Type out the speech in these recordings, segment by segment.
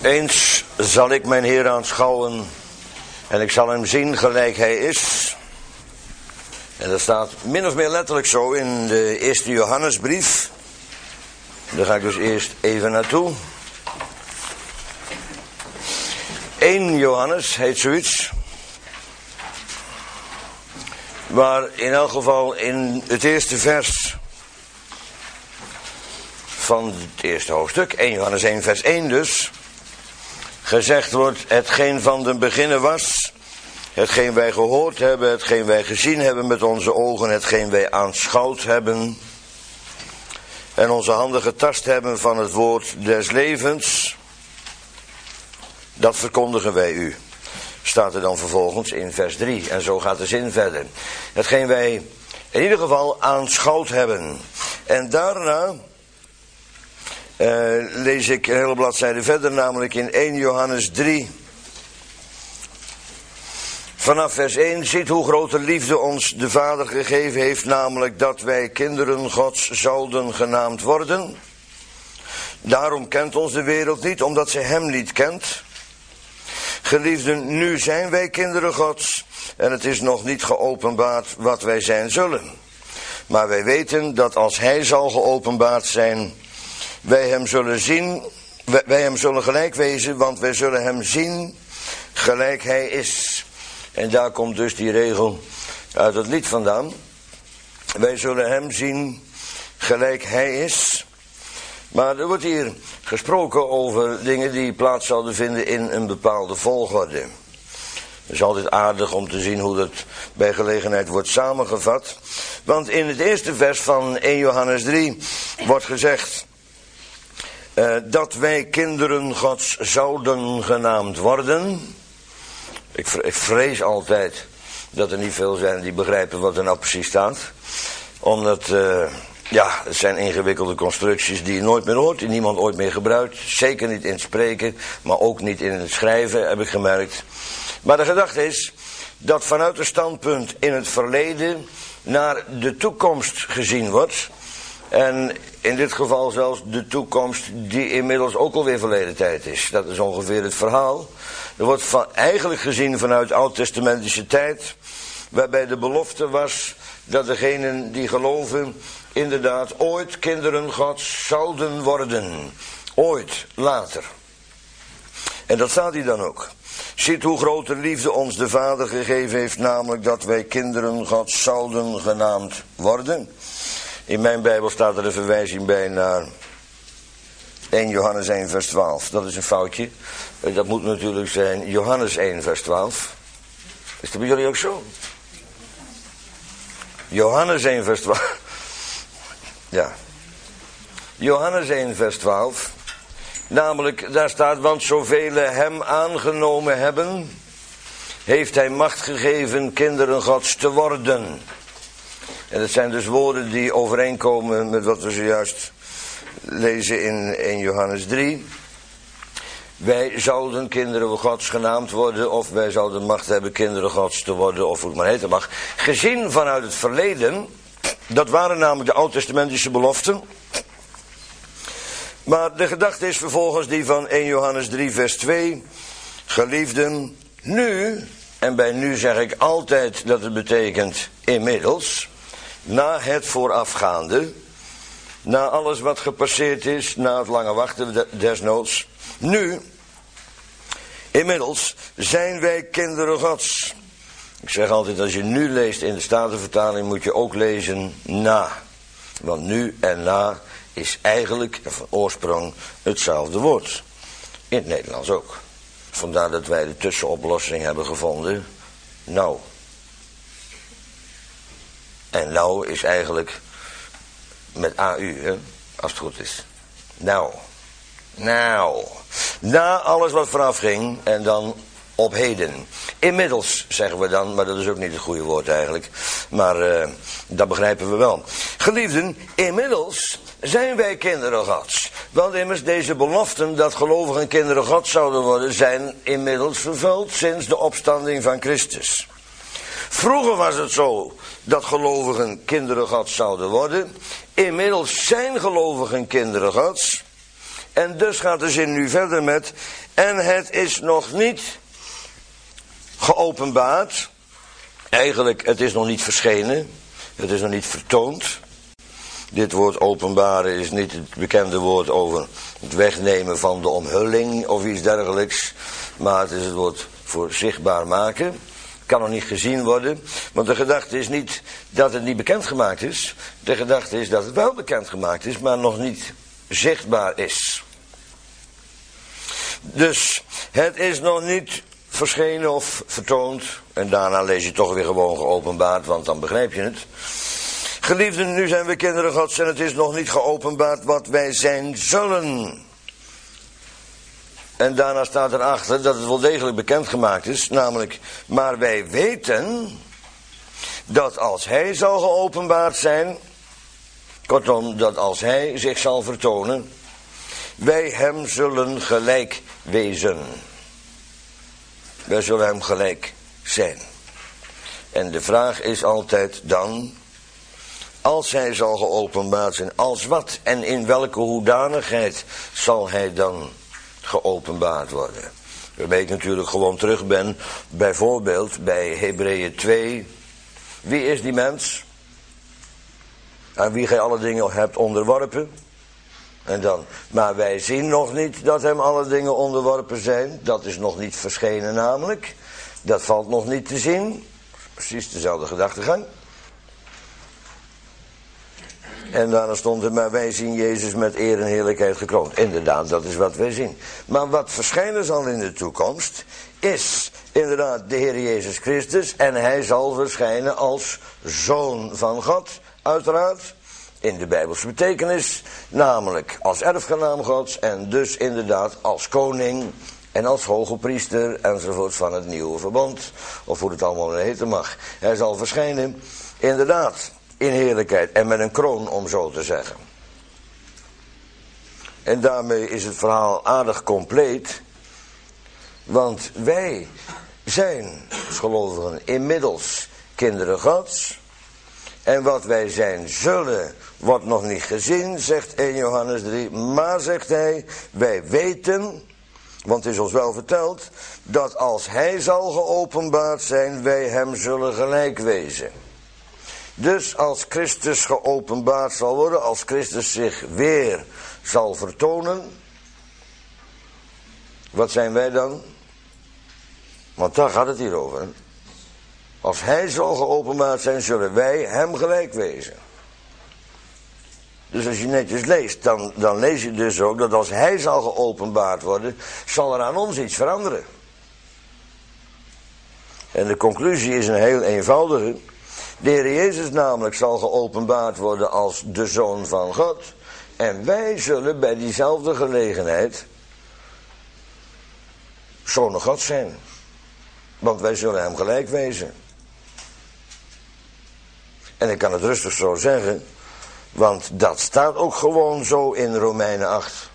Eens zal ik mijn Heer aanschouwen en ik zal hem zien gelijk hij is. En dat staat min of meer letterlijk zo in de eerste Johannesbrief. Daar ga ik dus eerst even naartoe. 1 Johannes heet zoiets. Waar in elk geval in het eerste vers van het eerste hoofdstuk, 1 Johannes 1 vers 1 dus, gezegd wordt: hetgeen van den beginnen was, hetgeen wij gehoord hebben, hetgeen wij gezien hebben met onze ogen, hetgeen wij aanschouwd hebben en onze handen getast hebben van het woord des levens, dat verkondigen wij u. Staat er dan vervolgens in vers 3. En zo gaat de zin verder. Hetgeen wij in ieder geval aanschouwd hebben. En daarna lees ik een hele bladzijde verder, namelijk in 1 Johannes 3. Vanaf vers 1, ziet hoe grote liefde ons de Vader gegeven heeft, namelijk dat wij kinderen Gods zouden genaamd worden. Daarom kent ons de wereld niet, omdat ze hem niet kent. Geliefden, nu zijn wij kinderen Gods en het is nog niet geopenbaard wat wij zijn zullen. Maar wij weten dat als hij zal geopenbaard zijn, wij hem zullen zien, wij hem zullen gelijk wezen, want wij zullen hem zien gelijk hij is. En daar komt dus die regel uit het lied vandaan. Wij zullen hem zien gelijk hij is. Maar er wordt hier gesproken over dingen die plaats zouden vinden in een bepaalde volgorde. Het is altijd aardig om te zien hoe dat bij gelegenheid wordt samengevat. Want in het eerste vers van 1 Johannes 3 wordt gezegd dat wij kinderen Gods zouden genaamd worden. Ik vrees altijd dat er niet veel zijn die begrijpen wat er nou precies staat. Omdat, het zijn ingewikkelde constructies die je nooit meer hoort, die niemand ooit meer gebruikt. Zeker niet in het spreken, maar ook niet in het schrijven, heb ik gemerkt. Maar de gedachte is dat vanuit het standpunt in het verleden naar de toekomst gezien wordt. En in dit geval zelfs de toekomst die inmiddels ook alweer verleden tijd is. Dat is ongeveer het verhaal. Er wordt eigenlijk gezien vanuit oud-testamentische tijd, waarbij de belofte was dat degenen die geloven inderdaad ooit kinderen Gods zouden worden. Ooit, later. En dat staat hier dan ook. Ziet hoe grote liefde ons de Vader gegeven heeft, namelijk dat wij kinderen Gods zouden genaamd worden. In mijn Bijbel staat er een verwijzing bij naar 1 Johannes 1 vers 12. Dat is een foutje. Dat moet natuurlijk zijn Johannes 1 vers 12. Is dat bij jullie ook zo? Johannes 1 vers 12. Ja. Johannes 1 vers 12. Namelijk, daar staat: want zoveel hem aangenomen hebben, heeft hij macht gegeven kinderen Gods te worden. En dat zijn dus woorden die overeenkomen met wat we zojuist lezen in 1 Johannes 3. Wij zouden kinderen Gods genaamd worden, of wij zouden macht hebben kinderen Gods te worden, of hoe het maar heten mag. Gezien vanuit het verleden, dat waren namelijk de oud-testamentische beloften. Maar de gedachte is vervolgens die van 1 Johannes 3 vers 2. Geliefden, nu, en bij nu zeg ik altijd dat het betekent inmiddels, na het voorafgaande, na alles wat gepasseerd is, na het lange wachten desnoods. Nu, inmiddels, zijn wij kinderen Gods. Ik zeg altijd, als je nu leest in de Statenvertaling, moet je ook lezen na. Want nu en na is eigenlijk van oorsprong hetzelfde woord. In het Nederlands ook. Vandaar dat wij de tussenoplossing hebben gevonden. Nou. En nou is eigenlijk met AU, hè, als het goed is. Nou. Na alles wat vooraf ging en dan op heden. Inmiddels zeggen we dan, maar dat is ook niet het goede woord eigenlijk. Maar dat begrijpen we wel. Geliefden, inmiddels zijn wij kinderen Gods. Want immers deze beloften dat gelovigen kinderen Gods zouden worden, zijn inmiddels vervuld sinds de opstanding van Christus. Vroeger was het zo dat gelovigen kinderen Gods zouden worden. Inmiddels zijn gelovigen kinderen Gods. En dus gaat de zin nu verder met, en het is nog niet geopenbaard. Eigenlijk, het is nog niet verschenen. Het is nog niet vertoond. Dit woord openbaren is niet het bekende woord over het wegnemen van de omhulling of iets dergelijks. Maar het is het woord voor zichtbaar maken. Kan nog niet gezien worden. Want de gedachte is niet dat het niet bekendgemaakt is. De gedachte is dat het wel bekendgemaakt is, maar nog niet zichtbaar is. Dus het is nog niet verschenen of vertoond. En daarna lees je toch weer gewoon geopenbaard, want dan begrijp je het. Geliefden, nu zijn we kinderen Gods en het is nog niet geopenbaard wat wij zijn zullen. En daarna staat erachter dat het wel degelijk bekendgemaakt is. Namelijk, maar wij weten dat als hij zal geopenbaard zijn, kortom, dat als hij zich zal vertonen, wij hem zullen gelijk wezen. Wij zullen hem gelijk zijn. En de vraag is altijd dan, als hij zal geopenbaard zijn, als wat en in welke hoedanigheid zal hij dan geopenbaard worden? Waarbij ik natuurlijk gewoon terug ben, bijvoorbeeld bij Hebreeën 2. Wie is die mens? Aan wie gij alle dingen hebt onderworpen? En dan, maar wij zien nog niet dat hem alle dingen onderworpen zijn. Dat is nog niet verschenen namelijk. Dat valt nog niet te zien. Precies dezelfde gedachtegang. En daarna stond er, maar wij zien Jezus met eer en heerlijkheid gekroond. Inderdaad, dat is wat wij zien. Maar wat verschijnen zal in de toekomst, is inderdaad de Heer Jezus Christus. En hij zal verschijnen als Zoon van God, uiteraard. In de Bijbelse betekenis, namelijk als erfgenaam Gods. En dus inderdaad als koning en als hoge priester enzovoort van het nieuwe verbond. Of hoe het allemaal heten mag. Hij zal verschijnen, inderdaad, in heerlijkheid en met een kroon, om zo te zeggen. En daarmee is het verhaal aardig compleet. Want wij zijn, als gelovigen, inmiddels kinderen Gods. En wat wij zijn zullen, wordt nog niet gezien, zegt 1 Johannes 3. Maar, zegt hij, wij weten, want het is ons wel verteld, dat als hij zal geopenbaard zijn, wij hem zullen gelijk wezen. Dus als Christus geopenbaard zal worden, als Christus zich weer zal vertonen, wat zijn wij dan? Want daar gaat het hier over. Hè? Als hij zal geopenbaard zijn, zullen wij hem gelijk wezen. Dus als je netjes leest, dan lees je dus ook dat als hij zal geopenbaard worden, zal er aan ons iets veranderen. En de conclusie is een heel eenvoudige. De Heer Jezus namelijk zal geopenbaard worden als de Zoon van God. En wij zullen bij diezelfde gelegenheid zonen God zijn. Want wij zullen hem gelijk wezen. En ik kan het rustig zo zeggen, want dat staat ook gewoon zo in Romeinen 8.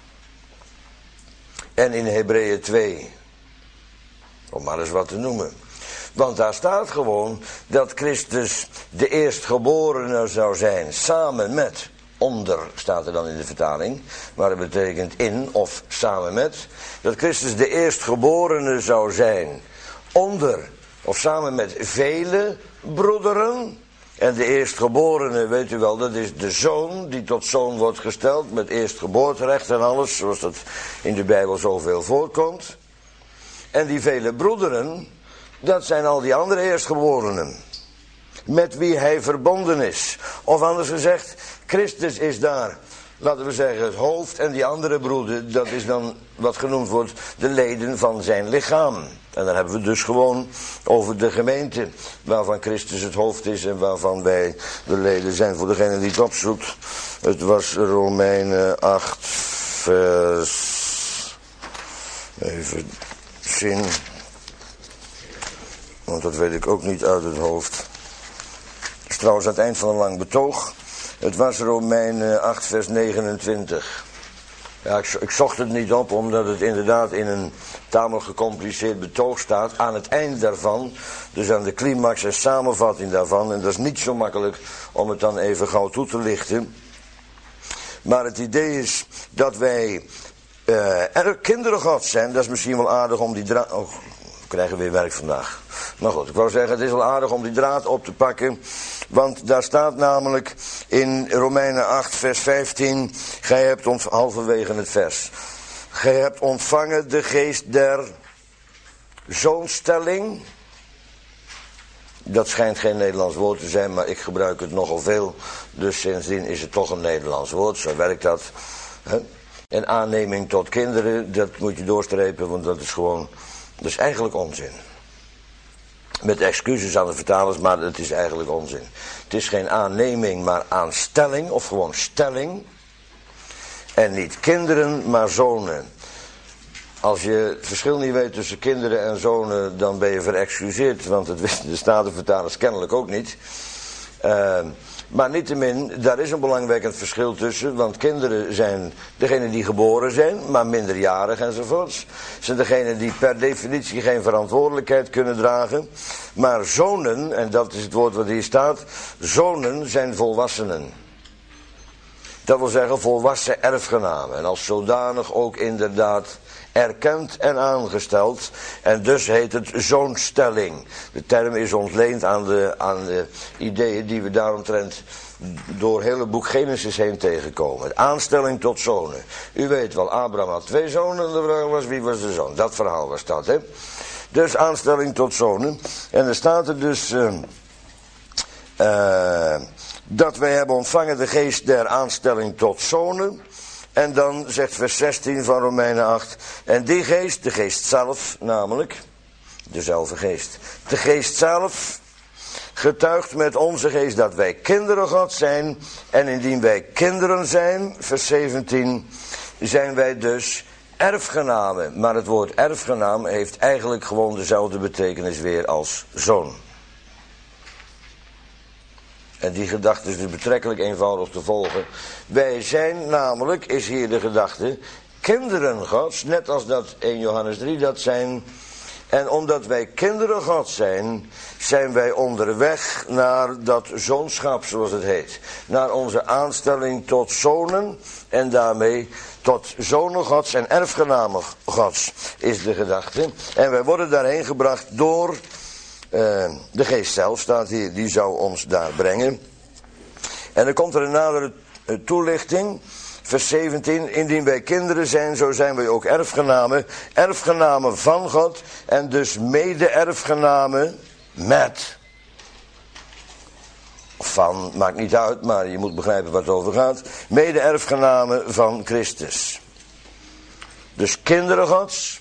En in Hebreeën 2. Om maar eens wat te noemen. Want daar staat gewoon dat Christus de eerstgeborene zou zijn, samen met, onder staat er dan in de vertaling, maar dat betekent in of samen met, dat Christus de eerstgeborene zou zijn, onder of samen met vele broederen. En de eerstgeborene, weet u wel, dat is de zoon die tot zoon wordt gesteld, met eerstgeboorterecht en alles, zoals dat in de Bijbel zoveel voorkomt. En die vele broederen, dat zijn al die andere eerstgeborenen, met wie hij verbonden is. Of anders gezegd, Christus is daar, laten we zeggen, het hoofd, en die andere broeder, dat is dan wat genoemd wordt de leden van zijn lichaam. En dan hebben we dus gewoon over de gemeente, waarvan Christus het hoofd is en waarvan wij de leden zijn. Voor degene die het opzoekt, het was Romeinen 8 vers, even zien, want dat weet ik ook niet uit het hoofd. Het is trouwens aan het eind van een lang betoog. Het was Romeinen 8 vers 29. Ja, ik zocht het niet op, omdat het inderdaad in een tamelijk gecompliceerd betoog staat. Aan het eind daarvan, dus aan de climax en samenvatting daarvan. En dat is niet zo makkelijk om het dan even gauw toe te lichten. Maar het idee is dat wij kinderen Gods zijn, dat is misschien wel aardig om die draad... Oh, we krijgen weer werk vandaag. Maar goed, ik wou zeggen, het is wel aardig om die draad op te pakken. Want daar staat namelijk in Romeinen 8 vers 15... Gij hebt halverwege het vers... Gij hebt ontvangen de geest der zoonstelling. Dat schijnt geen Nederlands woord te zijn, maar ik gebruik het nogal veel. Dus sindsdien is het toch een Nederlands woord, zo werkt dat. En aanneming tot kinderen, dat moet je doorstrepen, want dat is eigenlijk onzin. Met excuses aan de vertalers, maar het is eigenlijk onzin. Het is geen aanneming, maar aanstelling, of gewoon stelling. En niet kinderen, maar zonen. Als je het verschil niet weet tussen kinderen en zonen, dan ben je verexcuseerd, want het wisten de Statenvertalers kennelijk ook niet. Maar niettemin, daar is een belangwekkend verschil tussen, want kinderen zijn degenen die geboren zijn, maar minderjarig enzovoorts. Zijn degenen die per definitie geen verantwoordelijkheid kunnen dragen. Maar zonen, en dat is het woord wat hier staat, zonen zijn volwassenen. Dat wil zeggen volwassen erfgenamen. En als zodanig ook inderdaad erkend en aangesteld. En dus heet het zoonstelling. De term is ontleend aan de ideeën die we daaromtrent door het hele boek Genesis heen tegenkomen. Aanstelling tot zonen. U weet wel, Abraham had 2 zonen. De vraag was, wie was de zoon? Dat verhaal was dat, hè. Dus aanstelling tot zonen. En er staat er dus... dat wij hebben ontvangen de geest der aanstelling tot zonen. En dan zegt vers 16 van Romeinen 8. En die geest, de geest zelf namelijk, dezelfde geest. De geest zelf getuigt met onze geest dat wij kinderen God zijn. En indien wij kinderen zijn, vers 17, zijn wij dus erfgenamen. Maar het woord erfgenaam heeft eigenlijk gewoon dezelfde betekenis weer als zoon. En die gedachte is dus betrekkelijk eenvoudig te volgen. Wij zijn namelijk, is hier de gedachte, kinderen Gods, net als dat 1 Johannes 3 dat zijn. En omdat wij kinderen Gods zijn, zijn wij onderweg naar dat zoonschap, zoals het heet. Naar onze aanstelling tot zonen en daarmee tot zonen Gods en erfgenamen Gods is de gedachte. En wij worden daarheen gebracht door... de geest zelf staat hier, die zou ons daar brengen. En dan komt er een nadere toelichting. Vers 17, indien wij kinderen zijn, zo zijn wij ook erfgenamen. Erfgenamen van God en dus mede-erfgenamen met. Van, maakt niet uit, maar je moet begrijpen waar het over gaat. Mede-erfgenamen van Christus. Dus kinderen Gods.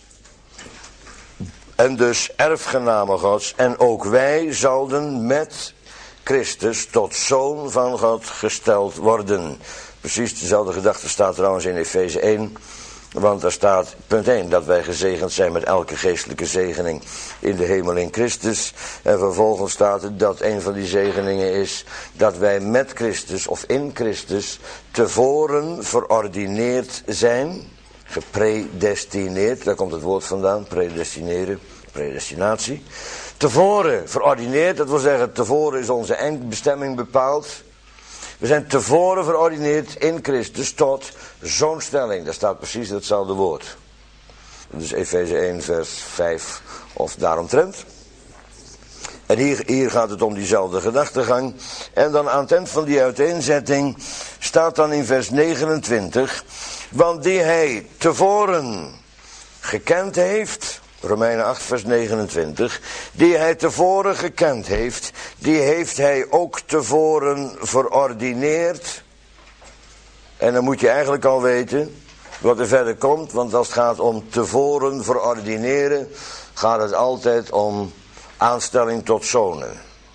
En dus erfgenamen Gods. En ook wij zouden met Christus tot zoon van God gesteld worden. Precies dezelfde gedachte staat trouwens in Efeze 1. Want daar staat, punt 1, dat wij gezegend zijn met elke geestelijke zegening in de hemel in Christus. En vervolgens staat het dat een van die zegeningen is dat wij met Christus of in Christus tevoren verordineerd zijn. Gepredestineerd, daar komt het woord vandaan, predestineren, predestinatie. Tevoren verordineerd, dat wil zeggen, tevoren is onze eindbestemming bepaald. We zijn tevoren verordineerd in Christus tot zoonstelling. Daar staat precies hetzelfde woord. Dus Efeze 1 vers 5 of daaromtrent. En hier gaat het om diezelfde gedachtegang. En dan aan het eind van die uiteenzetting staat dan in vers 29... Want die hij tevoren gekend heeft, Romeinen 8 vers 29, die hij tevoren gekend heeft, die heeft hij ook tevoren verordineerd. En dan moet je eigenlijk al weten wat er verder komt, want als het gaat om tevoren verordineren, gaat het altijd om aanstelling tot zonen.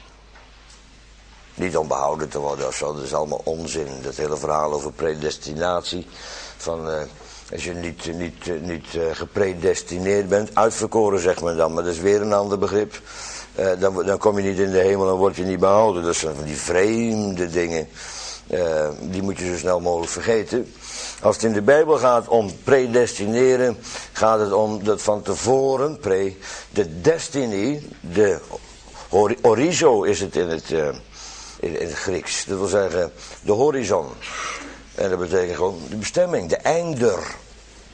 Niet om behouden te worden of zo, dat is allemaal onzin. Dat hele verhaal over predestinatie. Van als je niet gepredestineerd bent, uitverkoren zegt men dan, maar dat is weer een ander begrip. Dan kom je niet in de hemel en word je niet behouden. Dat zijn van die vreemde dingen. Die moet je zo snel mogelijk vergeten. Als het in de Bijbel gaat om predestineren, gaat het om dat van tevoren, de destiny, de orizo is het in het Grieks. Dat wil zeggen de horizon. En dat betekent gewoon de bestemming, de einder.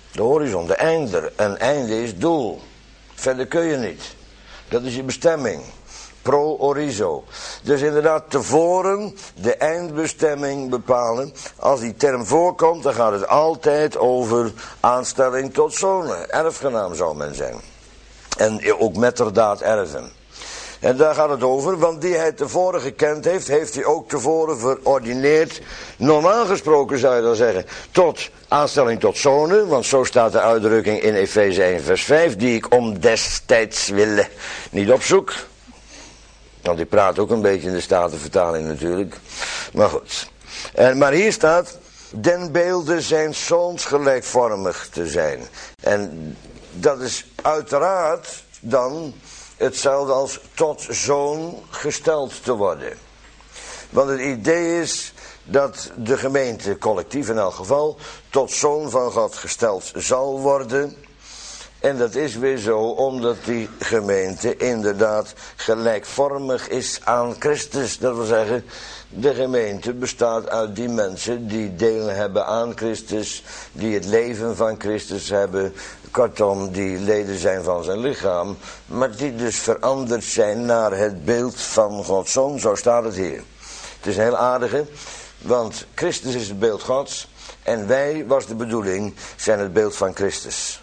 De horizon, de einder. Een einde is doel. Verder kun je niet. Dat is je bestemming. Pro orizo. Dus inderdaad tevoren de eindbestemming bepalen. Als die term voorkomt, dan gaat het altijd over aanstelling tot zonen. Erfgenaam zou men zijn. En ook metterdaad erven. En daar gaat het over, want die hij tevoren gekend heeft, heeft hij ook tevoren verordineerd. Normaal gesproken zou je dan zeggen, tot aanstelling tot zonen, want zo staat de uitdrukking in Efeze 1 vers 5, die ik om destijds wille niet opzoek. Want ik praat ook een beetje in de Statenvertaling natuurlijk. Maar goed. Maar hier staat, den beelde zijn zoons gelijkvormig te zijn. En dat is uiteraard dan hetzelfde als tot zoon gesteld te worden. Want het idee is dat de gemeente, collectief in elk geval, tot zoon van God gesteld zal worden. En dat is weer zo omdat die gemeente inderdaad gelijkvormig is aan Christus. Dat wil zeggen, de gemeente bestaat uit die mensen die deel hebben aan Christus, die het leven van Christus hebben, kortom, die leden zijn van zijn lichaam, maar die dus veranderd zijn naar het beeld van Gods Zoon, zo staat het hier. Het is een heel aardige, want Christus is het beeld Gods en wij, was de bedoeling, zijn het beeld van Christus.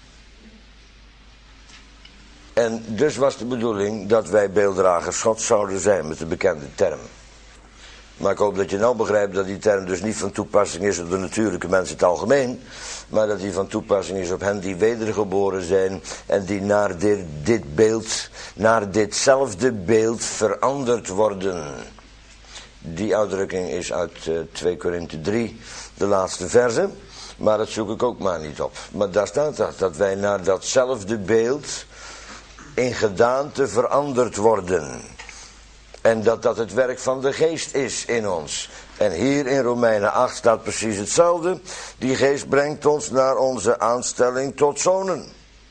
En dus was de bedoeling dat wij beelddragers Gods zouden zijn met de bekende term. Maar ik hoop dat je nou begrijpt dat die term dus niet van toepassing is op de natuurlijke mensen in het algemeen. Maar dat die van toepassing is op hen die wedergeboren zijn en die naar dit beeld, naar ditzelfde beeld veranderd worden. Die uitdrukking is uit 2 Korinthe 3, de laatste verse. Maar dat zoek ik ook maar niet op. Maar daar staat dat wij naar datzelfde beeld in gedaante veranderd worden. En dat het werk van de geest is in ons. En hier in Romeinen 8 staat precies hetzelfde. Die geest brengt ons naar onze aanstelling tot zonen.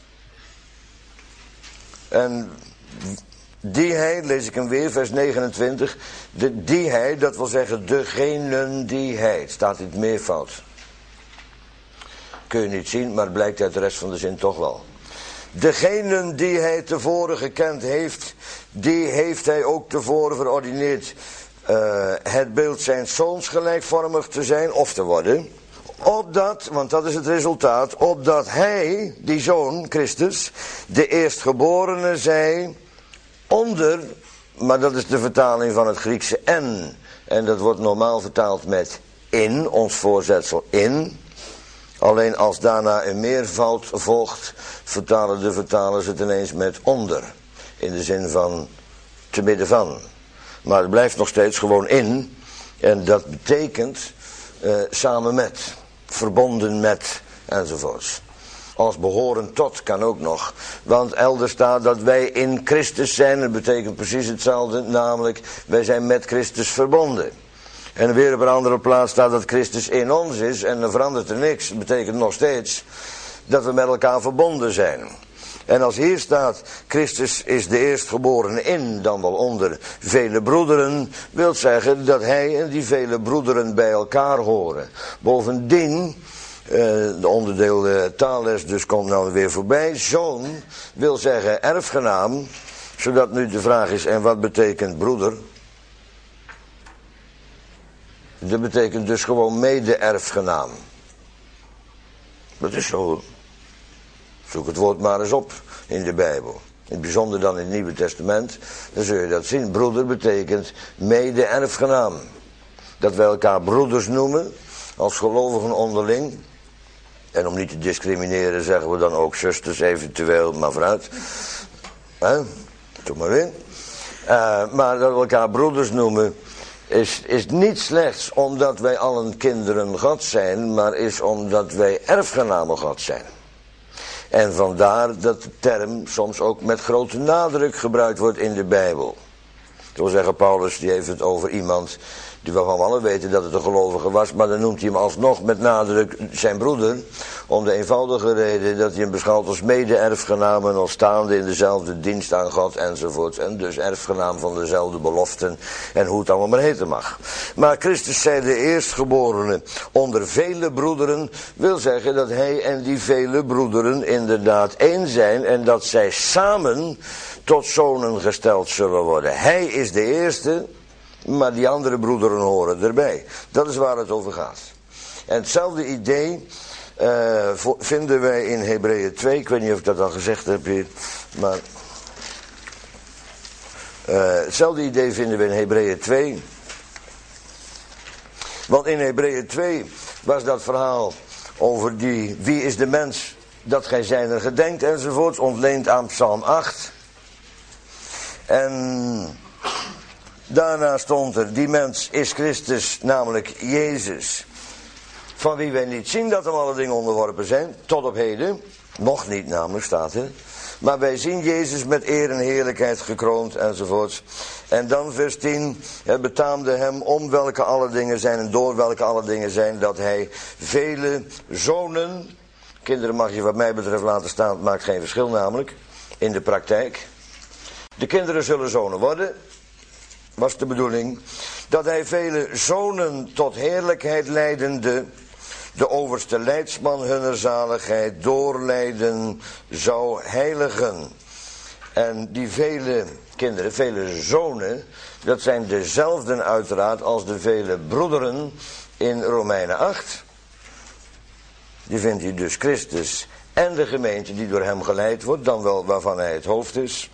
En die hij, lees ik hem weer, vers 29. Die hij, dat wil zeggen degenen die hij. Het staat in het meervoud. Kun je niet zien, maar het blijkt uit de rest van de zin toch wel. Degenen die hij tevoren gekend heeft, die heeft hij ook tevoren verordineerd het beeld zijn zoons gelijkvormig te zijn of te worden. Opdat, want dat is het resultaat, opdat hij, die zoon, Christus, de eerstgeborene zij onder, maar dat is de vertaling van het Griekse en dat wordt normaal vertaald met in, ons voorzetsel in. Alleen als daarna een meervoud volgt, vertalen de vertalers het ineens met onder. In de zin van te midden van. Maar het blijft nog steeds gewoon in. En dat betekent samen met, verbonden met, enzovoorts. Als behoren tot kan ook nog. Want elders staat dat wij in Christus zijn. Dat betekent precies hetzelfde. Namelijk, wij zijn met Christus verbonden. En weer op een andere plaats staat dat Christus in ons is. En dan verandert er niks. Dat betekent nog steeds dat we met elkaar verbonden zijn. En als hier staat, Christus is de eerstgeborene in, dan wel onder vele broederen, wil zeggen dat hij en die vele broederen bij elkaar horen. Bovendien, de onderdeel taalles dus komt nou weer voorbij, zoon wil zeggen erfgenaam, zodat nu de vraag is, en wat betekent broeder? Dat betekent dus gewoon mede-erfgenaam. Dat is zo. Zoek het woord maar eens op in de Bijbel. In het bijzonder dan in het Nieuwe Testament. Dan zul je dat zien. Broeder betekent mede-erfgenaam. Dat wij elkaar broeders noemen. Als gelovigen onderling. En om niet te discrimineren zeggen we dan ook zusters eventueel. Maar vooruit. Doe maar weer. Maar dat we elkaar broeders noemen. Is niet slechts omdat wij allen kinderen God zijn. Maar is omdat wij erfgenamen God zijn. En vandaar dat de term soms ook met grote nadruk gebruikt wordt in de Bijbel. Dat wil zeggen, Paulus die heeft het over iemand die waarvan we alle weten dat het een gelovige was, maar dan noemt hij hem alsnog met nadruk zijn broeder, om de eenvoudige reden dat hij hem beschouwt als mede-erfgenaam en als staande in dezelfde dienst aan God enzovoort, en dus erfgenaam van dezelfde beloften en hoe het allemaal maar heten mag. Maar Christus zei de eerstgeborene onder vele broederen, wil zeggen dat hij en die vele broederen inderdaad één zijn en dat zij samen tot zonen gesteld zullen worden. Hij is de eerste, maar die andere broederen horen erbij. Dat is waar het over gaat. En hetzelfde idee vinden wij in Hebreeën 2. Ik weet niet of ik dat al gezegd heb hier, maar hetzelfde idee vinden we in Hebreeën 2. Want in Hebreeën 2 was dat verhaal over wie is de mens dat gij zijner gedenkt enzovoorts, ontleend aan Psalm 8. En daarna stond er, die mens is Christus, namelijk Jezus, van wie wij niet zien dat hem alle dingen onderworpen zijn, tot op heden, nog niet namelijk staat er, maar wij zien Jezus met eer en heerlijkheid gekroond enzovoorts. En dan vers 10, het betaamde hem om welke alle dingen zijn en door welke alle dingen zijn, dat hij vele zonen, kinderen mag je wat mij betreft laten staan, het maakt geen verschil namelijk, in de praktijk. De kinderen zullen zonen worden, was de bedoeling, dat hij vele zonen tot heerlijkheid leidende, de overste leidsman hunner zaligheid doorleiden zou heiligen. En die vele kinderen, vele zonen, dat zijn dezelfden uiteraard als de vele broederen in Romeinen 8. Die vindt hij dus Christus en de gemeente die door hem geleid wordt, dan wel waarvan hij het hoofd is.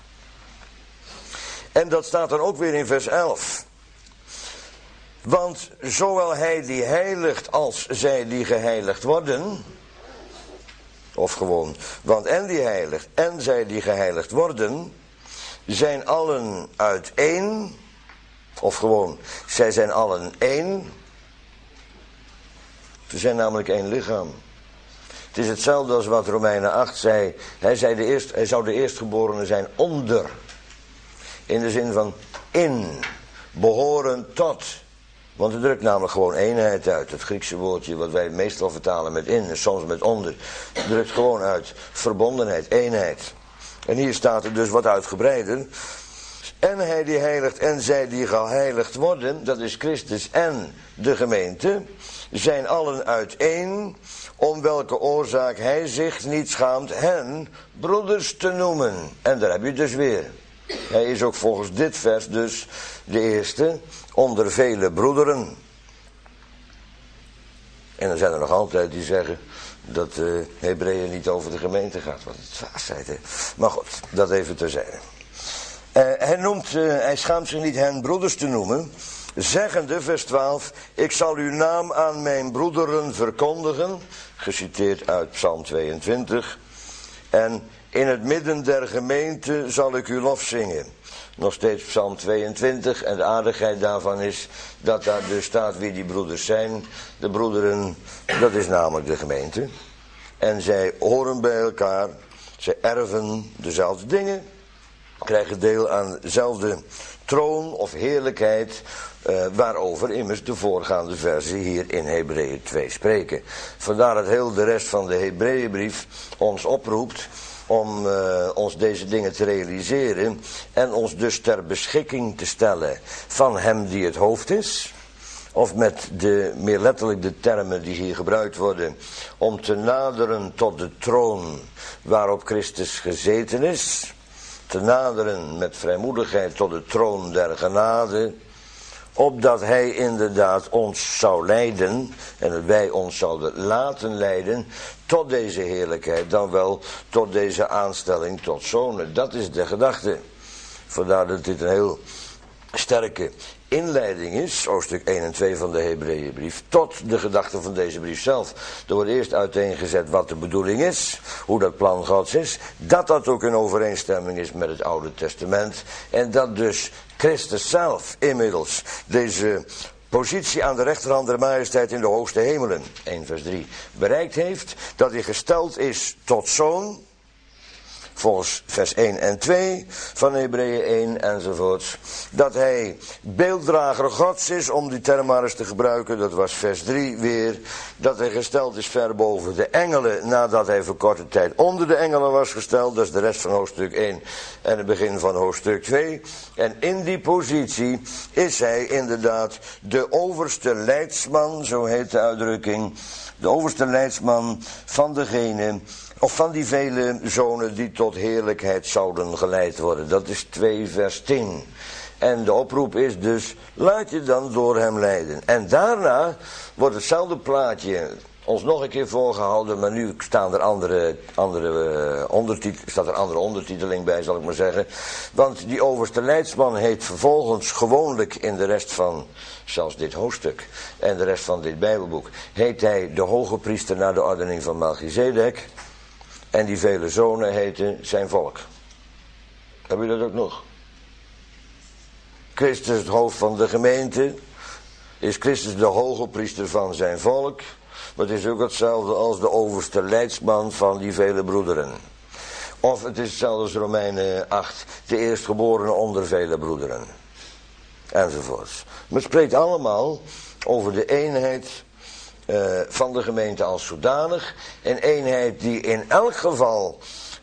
En dat staat dan ook weer in vers 11. Want zowel hij die heiligt als zij die geheiligd worden, of gewoon, want en die heiligt en zij die geheiligd worden, zijn allen uiteen, of gewoon, zij zijn allen één. Ze zijn namelijk één lichaam. Het is hetzelfde als wat Romeinen 8 zei. Hij zou de eerstgeborene zijn onder. In de zin van in, behoren tot. Want het drukt namelijk gewoon eenheid uit. Het Griekse woordje wat wij meestal vertalen met in en soms met onder, drukt gewoon uit verbondenheid, eenheid. En hier staat het dus wat uitgebreider. En hij die heiligt en zij die geheiligd worden, dat is Christus en de gemeente, zijn allen uiteen, om welke oorzaak hij zich niet schaamt hen broeders te noemen. En daar heb je het dus weer. Hij is ook volgens dit vers dus de eerste onder vele broederen. En dan zijn er nog altijd die zeggen dat Hebreeën niet over de gemeente gaat. Wat het dwaasheid is. Maar goed, dat even terzijde. Hij schaamt zich niet hen broeders te noemen, zeggende, vers 12, ik zal uw naam aan mijn broederen verkondigen, geciteerd uit Psalm 22, en in het midden der gemeente zal ik uw lof zingen. Nog steeds Psalm 22 en de aardigheid daarvan is dat daar dus staat wie die broeders zijn. De broederen, dat is namelijk de gemeente. En zij horen bij elkaar, zij erven dezelfde dingen, krijgen deel aan dezelfde troon of heerlijkheid, waarover immers de voorgaande versen hier in Hebreeën 2 spreken. Vandaar dat heel de rest van de Hebreeënbrief ons oproept om ons deze dingen te realiseren en ons dus ter beschikking te stellen van hem die het hoofd is, of met meer letterlijk de termen die hier gebruikt worden, om te naderen tot de troon waarop Christus gezeten is, te naderen met vrijmoedigheid tot de troon der genade, opdat hij inderdaad ons zou leiden en dat wij ons zouden laten leiden tot deze heerlijkheid, dan wel tot deze aanstelling tot zonen. Dat is de gedachte. Vandaar dat dit een heel sterke inleiding is, hoofdstuk 1 en 2 van de Hebreeënbrief, tot de gedachte van deze brief zelf. Er wordt eerst uiteengezet wat de bedoeling is, hoe dat plan Gods is, dat ook in overeenstemming is met het Oude Testament en dat dus Christus zelf inmiddels deze positie aan de rechterhand der majesteit in de hoogste hemelen, 1 vers 3, bereikt heeft, dat hij gesteld is tot zoon, volgens vers 1 en 2 van Hebreeën 1 enzovoorts. Dat hij beelddrager Gods is, om die term maar eens te gebruiken, dat was vers 3 weer. Dat hij gesteld is ver boven de engelen, nadat hij voor korte tijd onder de engelen was gesteld. Dat is de rest van hoofdstuk 1 en het begin van hoofdstuk 2. En in die positie is hij inderdaad de overste leidsman, zo heet de uitdrukking. De overste leidsman van degene, of van die vele zonen die tot heerlijkheid zouden geleid worden. Dat is 2 vers 10. En de oproep is dus, laat je dan door hem leiden. En daarna wordt hetzelfde plaatje ons nog een keer voorgehouden, maar nu staat er andere ondertiteling bij, zal ik maar zeggen. Want die overste leidsman heet vervolgens gewoonlijk in de rest van, zelfs dit hoofdstuk en de rest van dit Bijbelboek, heet hij de hoge priester naar de ordening van Melchizedek. En die vele zonen heten zijn volk. Heb je dat ook nog? Christus, het hoofd van de gemeente, is Christus de hoge priester van zijn volk. Maar het is ook hetzelfde als de overste leidsman van die vele broederen. Of het is hetzelfde als Romeinen 8, de eerstgeborene onder vele broederen. Enzovoorts. Maar het spreekt allemaal over de eenheid van de gemeente als zodanig. Een eenheid die in elk geval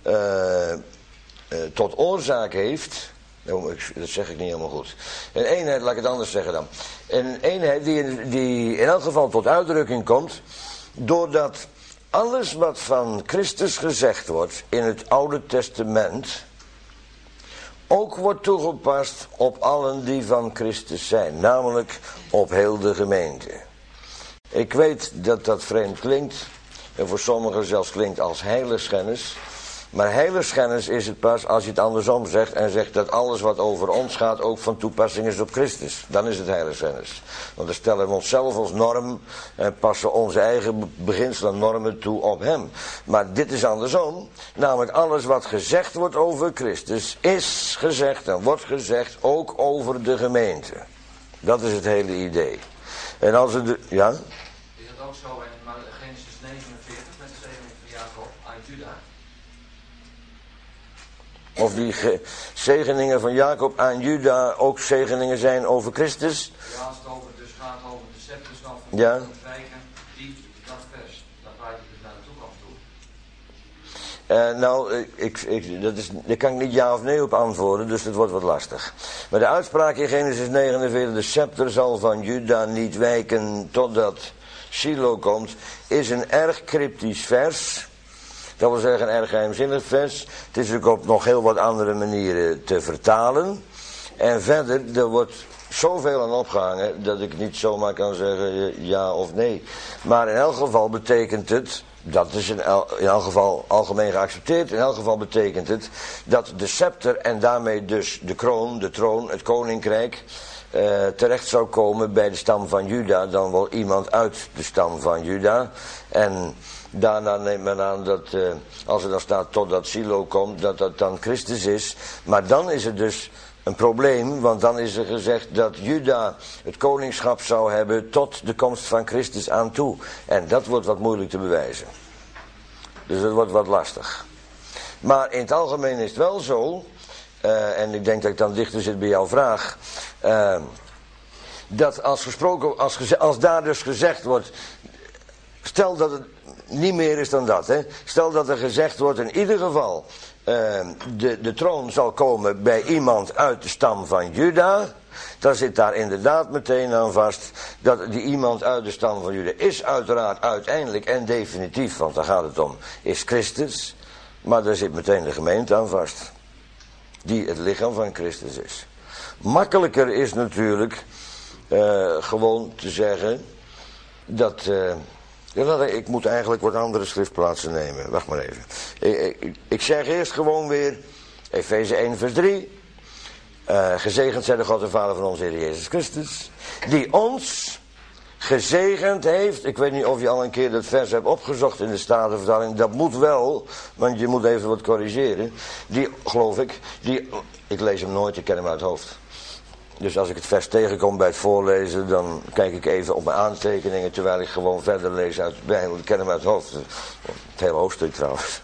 tot oorzaak heeft. Dat zeg ik niet helemaal goed. Een eenheid, laat ik het anders zeggen dan. Een eenheid die in elk geval tot uitdrukking komt, doordat alles wat van Christus gezegd wordt in het Oude Testament ook wordt toegepast op allen die van Christus zijn. Namelijk op heel de gemeente. Ik weet dat dat vreemd klinkt. En voor sommigen zelfs klinkt als heiligschennis. Maar heiligschennis is het pas als je het andersom zegt en zegt dat alles wat over ons gaat ook van toepassing is op Christus. Dan is het heiligschennis. Want dan stellen we onszelf als norm en passen onze eigen beginselen en normen toe op hem. Maar dit is andersom. Namelijk alles wat gezegd wordt over Christus is gezegd en wordt gezegd ook over de gemeente. Dat is het hele idee. En als het... Ja? Is het ook zo in Genesis 49 met de zegening van Jacob aan Juda? Of die zegeningen van Jacob aan Juda ook zegeningen zijn over Christus? Ja, als het dus gaat over de scepters van ja. wijken, dat vers, dat wijkt dus naar de toekomst toe. Daar kan ik niet ja of nee op antwoorden, dus dat wordt wat lastig. Maar de uitspraak in Genesis 49, de scepter zal van Juda niet wijken totdat Shiloh komt, is een erg cryptisch vers. Dat wil zeggen een erg geheimzinnig vers. Het is ook op nog heel wat andere manieren te vertalen. En verder, er wordt zoveel aan opgehangen dat ik niet zomaar kan zeggen ja of nee. Maar in elk geval betekent het, dat is in elk geval algemeen geaccepteerd, in elk geval betekent het dat de scepter en daarmee dus de troon, het koninkrijk, terecht zou komen bij de stam van Juda, dan wel iemand uit de stam van Juda. En daarna neemt men aan dat, als er dan staat totdat Shiloh komt, dat dat dan Christus is. Maar dan is het dus een probleem, want dan is er gezegd dat Juda het koningschap zou hebben tot de komst van Christus aan toe. En dat wordt wat moeilijk te bewijzen. Dus dat wordt wat lastig. Maar in het algemeen is het wel zo, en ik denk dat ik dan dichter zit bij jouw vraag, dat als daar dus gezegd wordt, stel dat het niet meer is dan dat, hè. Stel dat er gezegd wordt in ieder geval, de troon zal komen bij iemand uit de stam van Juda, dan zit daar inderdaad meteen aan vast dat die iemand uit de stam van Juda is uiteraard uiteindelijk en definitief, want daar gaat het om, is Christus. Maar daar zit meteen de gemeente aan vast, die het lichaam van Christus is. Makkelijker is natuurlijk gewoon te zeggen dat... ik moet eigenlijk wat andere schriftplaatsen nemen. Wacht maar even. Ik zeg eerst gewoon weer Efeze 1 vers 3. Gezegend zij de God en Vader van onze Heer Jezus Christus, die ons gezegend heeft. Ik weet niet of je al een keer dat vers hebt opgezocht in de Statenvertaling. Dat moet wel, want je moet even wat corrigeren. Die, geloof ik, ik lees hem nooit, ik ken hem uit het hoofd. Dus als ik het vers tegenkom bij het voorlezen, dan kijk ik even op mijn aantekeningen, terwijl ik gewoon verder lees uit de Bijbel. Ik ken hem uit het hoofd. Het hele hoofdstuk trouwens.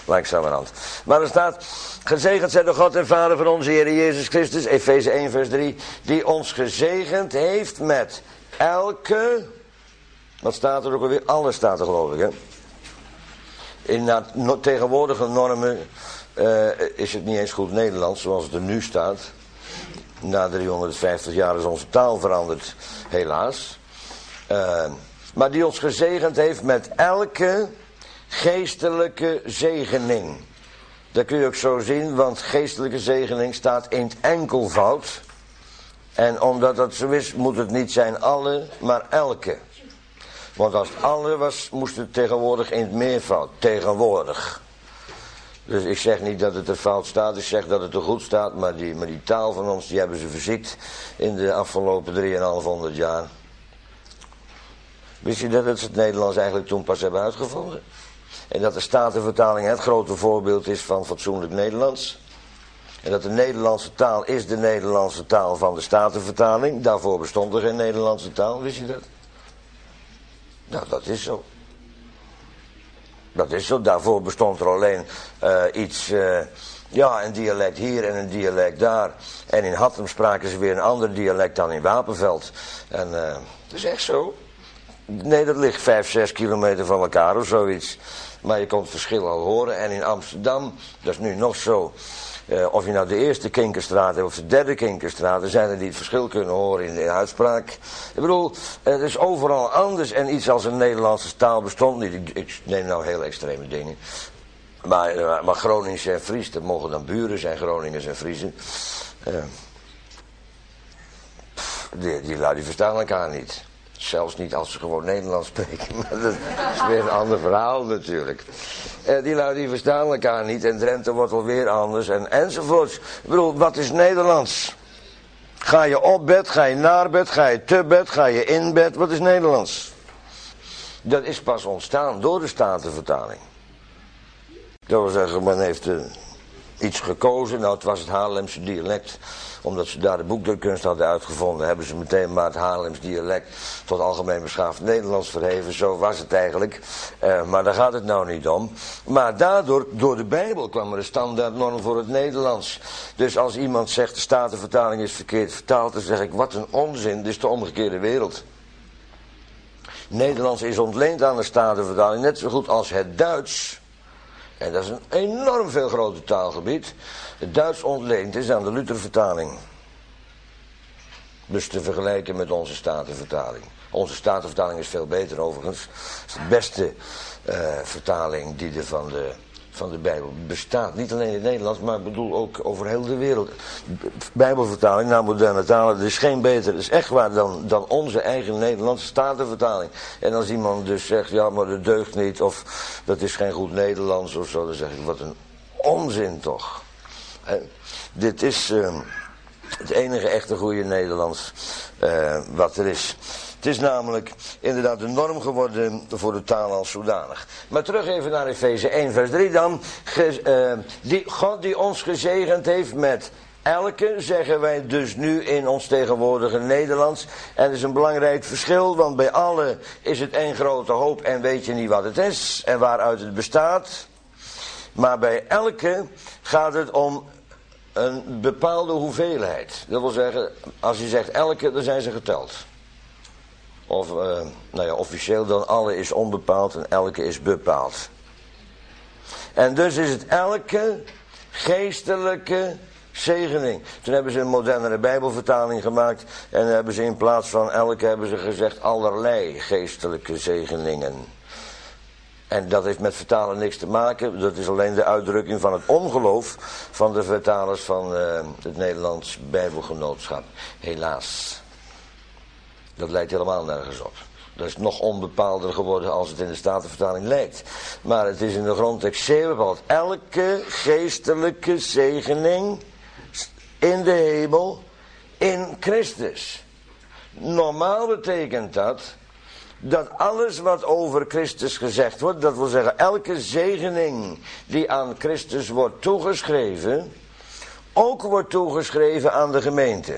langzamerhand. Maar er staat, gezegend zij de God en Vader van onze Heer Jezus Christus, Efeze 1 vers 3, die ons gezegend heeft met elke, wat staat er ook alweer? Alles staat er geloof ik, hè. In tegenwoordige normen is het niet eens goed Nederlands zoals het er nu staat. Na 350 jaar is onze taal veranderd, helaas. Maar die ons gezegend heeft met elke geestelijke zegening. Dat kun je ook zo zien, want geestelijke zegening staat in het enkelvoud. En omdat dat zo is, moet het niet zijn alle, maar elke. Want als het alle was, moest het tegenwoordig in het meervoud. Tegenwoordig. Dus ik zeg niet dat het er fout staat, ik zeg dat het er goed staat. Maar die taal van ons, die hebben ze verziekt in de afgelopen 3.500 jaar. Wist je dat ze het Nederlands eigenlijk toen pas hebben uitgevonden? En dat de Statenvertaling het grote voorbeeld is van fatsoenlijk Nederlands. En dat de Nederlandse taal is de Nederlandse taal van de Statenvertaling. Daarvoor bestond er geen Nederlandse taal, wist je dat? Nou, dat is zo. Dat is zo, daarvoor bestond er alleen een dialect hier en een dialect daar. En in Hattem spraken ze weer een ander dialect dan in Wapenveld. En dat is echt zo. Nee, dat ligt 5-6 kilometer van elkaar of zoiets. Maar je kon het verschil al horen. En in Amsterdam, dat is nu nog zo. Of je nou de eerste Kinkerstraat hebt of de derde Kinkerstraat, er zijn er die het verschil kunnen horen in de uitspraak. Ik bedoel, het is overal anders en iets als een Nederlandse taal bestond niet. Ik neem nou heel extreme dingen. Maar Gronings en Fries, dat mogen dan buren zijn, Groningers en Friezen. Die lui die verstaan elkaar niet. Zelfs niet als ze gewoon Nederlands spreken. Maar dat is weer een ander verhaal natuurlijk. Die lui die verstaan elkaar niet. En Drenthe wordt alweer anders. Enzovoorts. Ik bedoel, wat is Nederlands? Ga je op bed? Ga je naar bed? Ga je te bed? Ga je in bed? Wat is Nederlands? Dat is pas ontstaan door de Statenvertaling. Dat wil zeggen, men heeft iets gekozen. Nou, het was het Haarlemse dialect. Omdat ze daar de boekdrukkunst hadden uitgevonden, hebben ze meteen maar het Haarlems dialect tot algemeen beschaafd Nederlands verheven. Zo was het eigenlijk. Maar daar gaat het nou niet om. Maar daardoor, door de Bijbel, kwam er een standaardnorm voor het Nederlands. Dus als iemand zegt de Statenvertaling is verkeerd vertaald, dan zeg ik wat een onzin, dit is de omgekeerde wereld. Nederlands is ontleend aan de Statenvertaling, net zo goed als het Duits. En dat is een enorm veel groter taalgebied. Het Duits ontleend is aan de Luthervertaling. Dus te vergelijken met onze Statenvertaling. Onze Statenvertaling is veel beter overigens. Het is de beste vertaling die er van de Bijbel bestaat. Niet alleen in het Nederlands, maar ik bedoel ook over heel de wereld. Bijbelvertaling naar moderne talen, dat is geen beter, dat is echt waar dan onze eigen Nederlandse Statenvertaling. En als iemand dus zegt, ja maar dat deugt niet, of dat is geen goed Nederlands of zo, dan zeg ik, wat een onzin toch. Dit is het enige echte goede Nederlands wat er is. Het is namelijk inderdaad de norm geworden voor de taal als zodanig. Maar terug even naar Efeze 1 vers 3 dan. God die ons gezegend heeft met elke, zeggen wij dus nu in ons tegenwoordige Nederlands. En dat is een belangrijk verschil, want bij alle is het één grote hoop en weet je niet wat het is en waaruit het bestaat. Maar bij elke gaat het om een bepaalde hoeveelheid. Dat wil zeggen, als je zegt elke, dan zijn ze geteld. Of, officieel dan alle is onbepaald en elke is bepaald. En dus is het elke geestelijke zegening. Toen hebben ze een modernere Bijbelvertaling gemaakt. En hebben ze in plaats van elke hebben ze gezegd allerlei geestelijke zegeningen. En dat heeft met vertalen niks te maken. Dat is alleen de uitdrukking van het ongeloof van de vertalers van het Nederlands Bijbelgenootschap. Helaas. Dat lijkt helemaal nergens op. Dat is nog onbepaalder geworden als het in de Statenvertaling lijkt. Maar het is in de grondtekst zeer bepaald. Elke geestelijke zegening in de hemel in Christus. Normaal betekent dat alles wat over Christus gezegd wordt, dat wil zeggen elke zegening die aan Christus wordt toegeschreven, ook wordt toegeschreven aan de gemeente.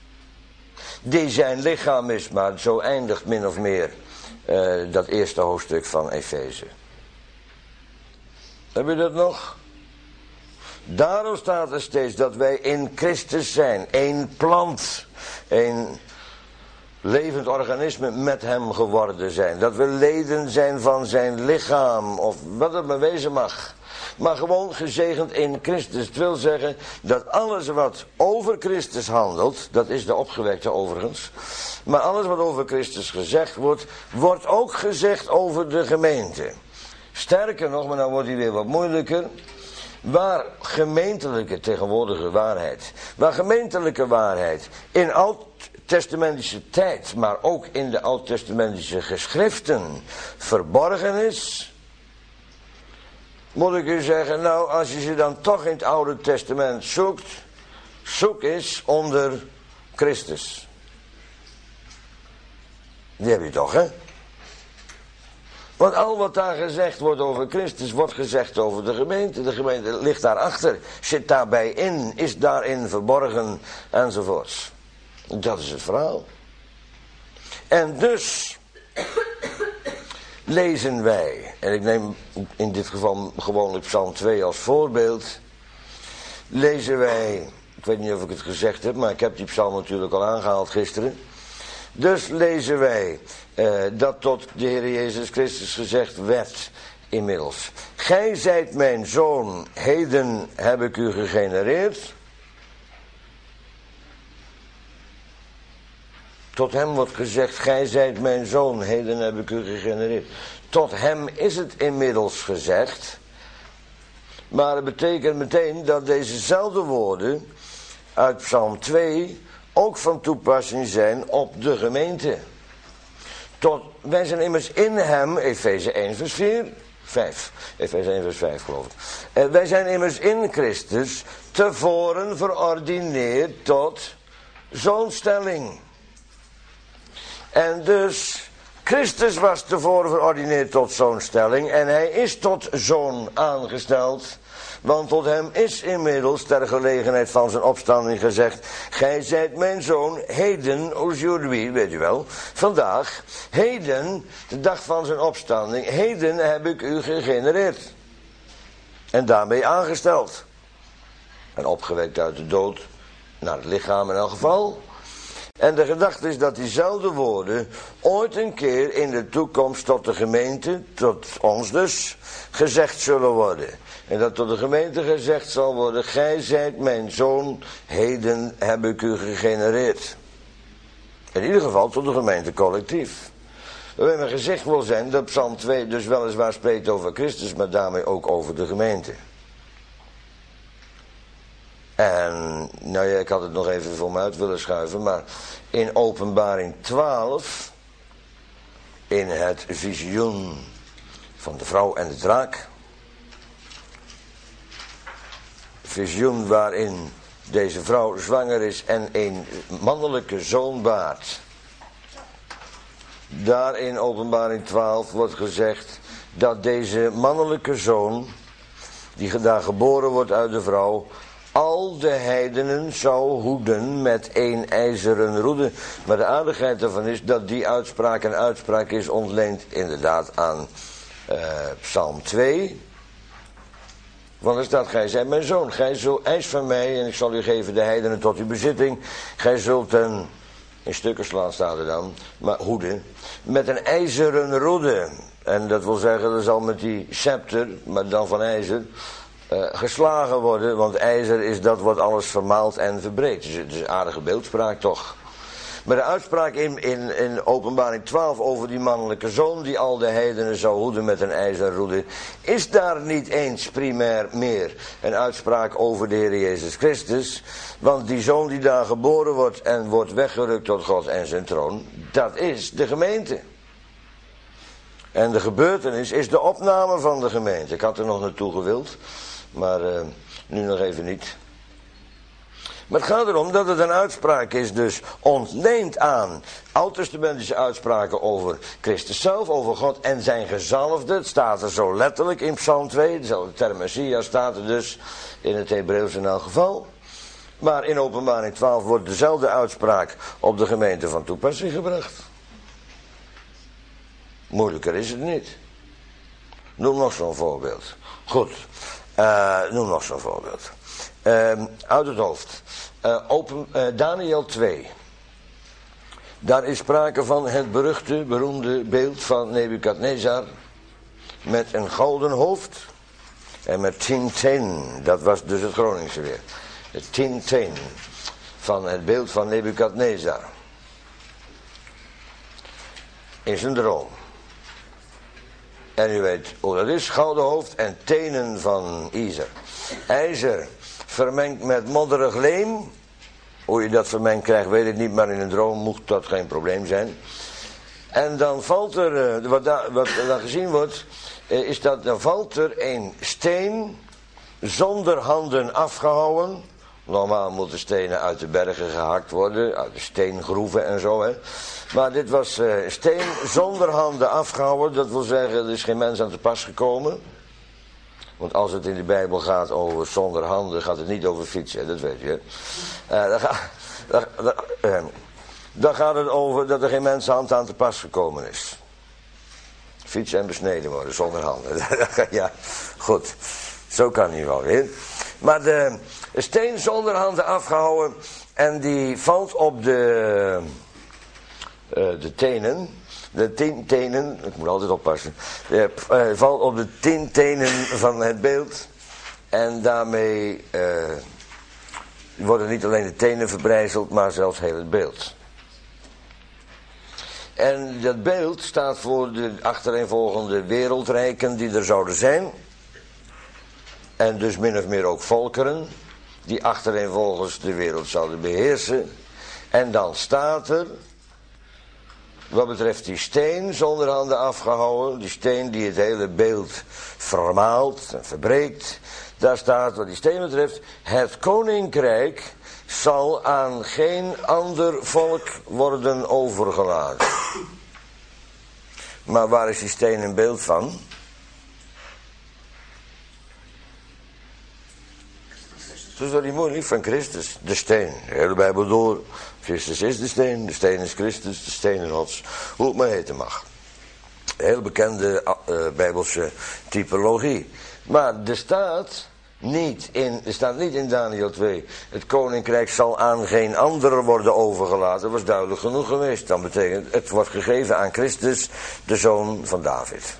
Die zijn lichaam is, maar zo eindigt min of meer dat eerste hoofdstuk van Efeze. Heb je dat nog? Daarom staat er steeds dat wij in Christus zijn. Eén plant. Een levend organisme met hem geworden zijn. Dat we leden zijn van zijn lichaam. Of wat het maar wezen mag. Maar gewoon gezegend in Christus. Het wil zeggen dat alles wat over Christus handelt. Dat is de opgewekte overigens. Maar alles wat over Christus gezegd wordt. Wordt ook gezegd over de gemeente. Sterker nog, maar dan wordt hij weer wat moeilijker. Waar gemeentelijke tegenwoordige waarheid. Waar gemeentelijke waarheid in oud-testamentische tijd. Maar ook in de oud-testamentische geschriften verborgen is. Moet ik u zeggen, nou als je ze dan toch in het Oude Testament zoekt. Zoek eens onder Christus. Die heb je toch, hè? Want al wat daar gezegd wordt over Christus, wordt gezegd over de gemeente. De gemeente ligt daarachter, zit daarbij in, is daarin verborgen, enzovoorts. Dat is het verhaal. En dus lezen wij, en ik neem in dit geval gewoonlijk Psalm 2 als voorbeeld, lezen wij, ik weet niet of ik het gezegd heb, maar ik heb die psalm natuurlijk al aangehaald gisteren. Dus lezen wij dat tot de Heer Jezus Christus gezegd werd inmiddels. Gij zijt mijn zoon, heden heb ik u gegenereerd. Tot hem wordt gezegd, gij zijt mijn zoon, heden heb ik u gegenereerd. Tot hem is het inmiddels gezegd. Maar het betekent meteen dat dezezelfde woorden uit Psalm 2 ook van toepassing zijn op de gemeente. Wij zijn immers in hem, Efeze 1 vers 5, Efeze 1 vers 5 geloof ik. Wij zijn immers in Christus tevoren verordineerd tot zoonstelling. En dus, Christus was tevoren verordineerd tot zoonstelling en hij is tot zoon aangesteld. Want tot hem is inmiddels ter gelegenheid van zijn opstanding gezegd, gij zijt mijn zoon, heden, aujourd'hui, weet u wel, vandaag, heden, de dag van zijn opstanding, heden heb ik u gegenereerd. En daarmee aangesteld. En opgewekt uit de dood, naar het lichaam in elk geval. En de gedachte is dat diezelfde woorden ooit een keer in de toekomst tot de gemeente, tot ons dus, gezegd zullen worden. En dat tot de gemeente gezegd zal worden, gij zijt mijn zoon, heden heb ik u gegenereerd. In ieder geval tot de gemeente collectief. Waarbij men gezegd wil zijn dat Psalm 2 dus weliswaar spreekt over Christus, maar daarmee ook over de gemeente. En, nou ja, ik had het nog even voor me uit willen schuiven, maar in Openbaring 12, in het visioen van de vrouw en de draak, visioen waarin deze vrouw zwanger is en een mannelijke zoon baart. Daar in Openbaring 12 wordt gezegd dat deze mannelijke zoon, die daar geboren wordt uit de vrouw, al de heidenen zou hoeden met één ijzeren roede. Maar de aardigheid daarvan is dat die uitspraak een uitspraak is ontleend inderdaad aan Psalm 2. Want er staat, gij zijt mijn zoon, gij zult eis van mij en ik zal u geven de heidenen tot uw bezitting. Gij zult hen in stukken slaan, staat er dan, maar hoeden, met een ijzeren roede. En dat wil zeggen, er zal met die scepter, maar dan van ijzer, geslagen worden, want ijzer is dat wat alles vermaalt en verbreekt. Dus het is een aardige beeldspraak toch. Maar de uitspraak in Openbaring 12 over die mannelijke zoon die al de heidenen zou hoeden met een ijzeren roede, is daar niet eens primair meer een uitspraak over de Heer Jezus Christus. Want die zoon die daar geboren wordt en wordt weggerukt tot God en zijn troon, dat is de gemeente. En de gebeurtenis is de opname van de gemeente. Ik had er nog naartoe gewild, maar nu nog even niet. Maar het gaat erom dat het een uitspraak is, dus ontleend aan oud-testamentische uitspraken over Christus zelf, over God en zijn gezalfde. Het staat er zo letterlijk in Psalm 2, dezelfde term Messias staat er dus in het Hebreeuws in elk geval. Maar in Openbaring 12 wordt dezelfde uitspraak op de gemeente van toepassing gebracht. Moeilijker is het niet. Noem nog zo'n voorbeeld. Goed, noem nog zo'n voorbeeld. Uit het hoofd. Daniel 2. Daar is sprake van het beroemde beeld van Nebukadnezar. Met een gouden hoofd. En met 10 tenen. Dat was dus het Groningse weer. Het 10 tenen van het beeld van Nebukadnezar. In zijn droom. En u weet hoe dat is. Gouden hoofd en tenen van ijzer. IJzer vermengd met modderig leem. Hoe je dat vermengd krijgt weet ik niet. Maar in een droom moet dat geen probleem zijn. En dan valt er, wat dan gezien wordt, is dat dan valt er een steen zonder handen afgehouwen. Normaal moeten stenen uit de bergen gehakt worden, uit de steengroeven en zo. Hè. Maar dit was steen zonder handen afgehouden. Dat wil zeggen, er is geen mens aan te pas gekomen. Want als het in de Bijbel gaat over zonder handen, gaat het niet over fietsen, dat weet je. Dan gaat het over dat er geen mensenhand aan te pas gekomen is. Fietsen en besneden worden zonder handen. Ja, goed. Zo kan hij wel weer. Maar de steen zonder handen afgehouden. En die valt op de tenen. De 10 tenen. Ik moet altijd oppassen. Valt op de 10 tenen van het beeld. En daarmee worden niet alleen de tenen verbrijzeld. Maar zelfs heel het beeld. En dat beeld staat voor de achtereenvolgende wereldrijken die er zouden zijn. En dus min of meer ook volkeren. Die achtereenvolgens de wereld zouden beheersen. En dan staat er, wat betreft die steen zonder handen afgehouden. Die steen die het hele beeld vermaalt en verbreekt. Daar staat wat die steen betreft. Het koninkrijk zal aan geen ander volk worden overgelaten. Maar waar is die steen een beeld van? Dat is toch niet moeilijk? Van Christus. De steen. De hele Bijbel door. Christus is de steen is Christus, de steen is Gods. Hoe het maar heten mag. Heel bekende Bijbelse typologie. Maar er staat niet in Daniel 2. Het koninkrijk zal aan geen ander worden overgelaten. Dat was duidelijk genoeg geweest. Dan betekent het wordt gegeven aan Christus, de zoon van David.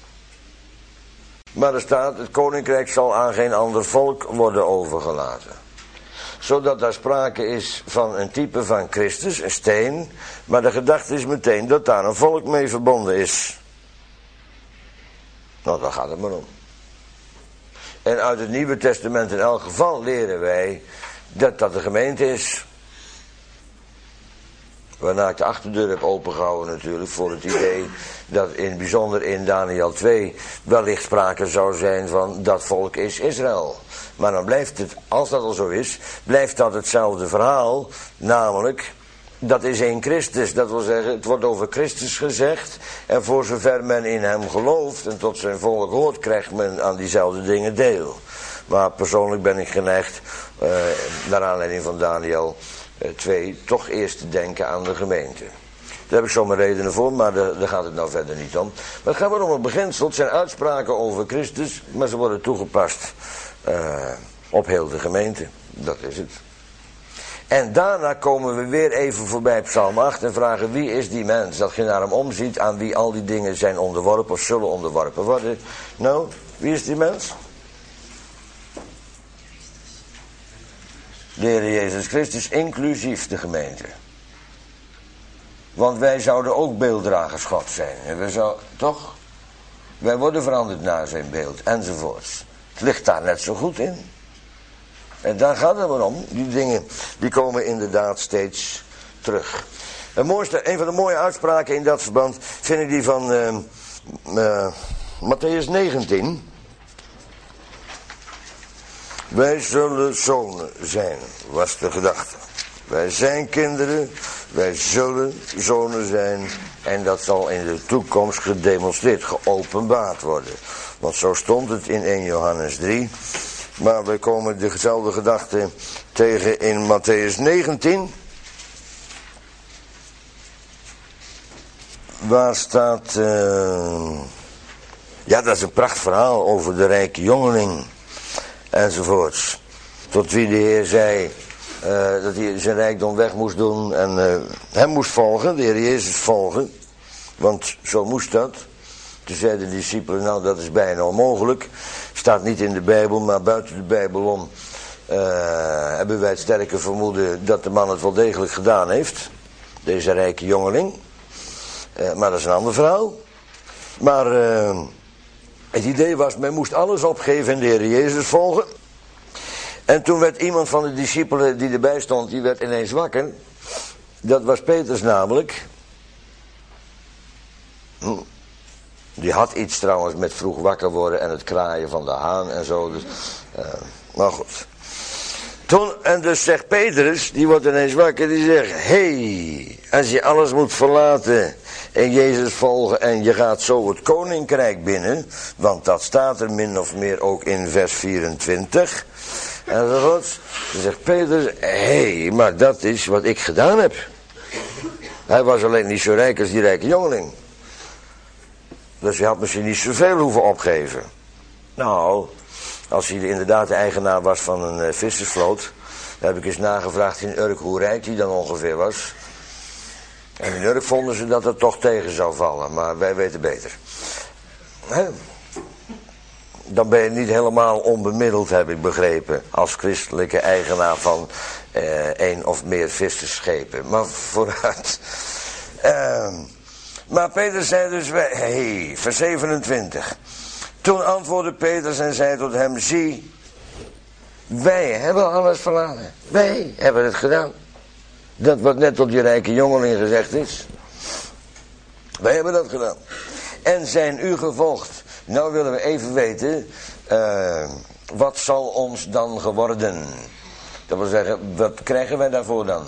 Maar er staat, het koninkrijk zal aan geen ander volk worden overgelaten. Zodat daar sprake is van een type van Christus, een steen. Maar de gedachte is meteen dat daar een volk mee verbonden is. Nou, daar gaat het maar om. En uit het Nieuwe Testament in elk geval leren wij dat dat de gemeente is. Waarna ik de achterdeur heb opengehouden natuurlijk voor het idee dat in het bijzonder in Daniel 2 wellicht sprake zou zijn van dat volk is Israël. Maar dan blijft het, als dat al zo is, blijft dat hetzelfde verhaal, namelijk dat is één Christus. Dat wil zeggen, het wordt over Christus gezegd en voor zover men in hem gelooft en tot zijn volk hoort, krijgt men aan diezelfde dingen deel. Maar persoonlijk ben ik geneigd, naar aanleiding van Daniel 2, toch eerst te denken aan de gemeente. Daar heb ik zo mijn redenen voor, maar daar gaat het nou verder niet om. Maar het gaat maar om het beginsel. Het zijn uitspraken over Christus, maar ze worden toegepast op heel de gemeente. Dat is het. En daarna komen we weer even voorbij Psalm 8 en vragen wie is die mens dat je naar hem omziet aan wie al die dingen zijn onderworpen of zullen onderworpen worden. Nou, wie is die mens? De Heer Jezus Christus, inclusief de gemeente. Want wij zouden ook beelddragers God zijn. En we zouden, toch? Wij worden veranderd naar zijn beeld, enzovoorts. Het ligt daar net zo goed in. En daar gaat het maar om. Die dingen, die komen inderdaad steeds terug. Een van de mooie uitspraken in dat verband vind ik die van Mattheüs 19. Wij zullen zonen zijn, was de gedachte. Wij zijn kinderen, wij zullen zonen zijn. En dat zal in de toekomst gedemonstreerd, geopenbaard worden. Want zo stond het in 1 Johannes 3. Maar wij komen dezelfde gedachte tegen in Mattheüs 19. Waar staat... Ja, dat is een prachtverhaal over de rijke jongeling enzovoorts. Tot wie de Heer zei dat hij zijn rijkdom weg moest doen en hem moest volgen, de Heer Jezus volgen. Want zo moest dat. Toen zeiden de discipelen, nou dat is bijna onmogelijk. Staat niet in de Bijbel, maar buiten de Bijbel om hebben wij het sterke vermoeden dat de man het wel degelijk gedaan heeft. Deze rijke jongeling. Maar dat is een ander verhaal. Maar het idee was, men moest alles opgeven en de Heer Jezus volgen. En toen werd iemand van de discipelen die erbij stond, die werd ineens wakker. Dat was Petrus namelijk. Die had iets trouwens met vroeg wakker worden en het kraaien van de haan en zo. Dus, maar goed. En dus zegt Petrus, die wordt ineens wakker, die zegt, hey, als je alles moet verlaten en Jezus volgen en je gaat zo het koninkrijk binnen, want dat staat er min of meer ook in vers 24. En dan zegt Petrus, hey, maar dat is wat ik gedaan heb. Hij was alleen niet zo rijk als die rijke jongeling. Dus hij had misschien niet zoveel hoeven opgeven. Nou, als hij inderdaad de eigenaar was van een vissersvloot, dan heb ik eens nagevraagd in Urk hoe rijk hij dan ongeveer was. En in Urk vonden ze dat het toch tegen zou vallen, maar wij weten beter. Dan ben je niet helemaal onbemiddeld, heb ik begrepen, als christelijke eigenaar van één of meer vissersschepen. Maar vooruit. Maar Petrus zei dus, vers 27. Toen antwoordde Petrus en zei tot hem, zie, wij hebben alles verlaten. Wij hebben het gedaan. Dat wat net tot die rijke jongeling gezegd is. Wij hebben dat gedaan. En zijn u gevolgd. Nou willen we even weten, wat zal ons dan geworden? Dat wil zeggen, wat krijgen wij daarvoor dan?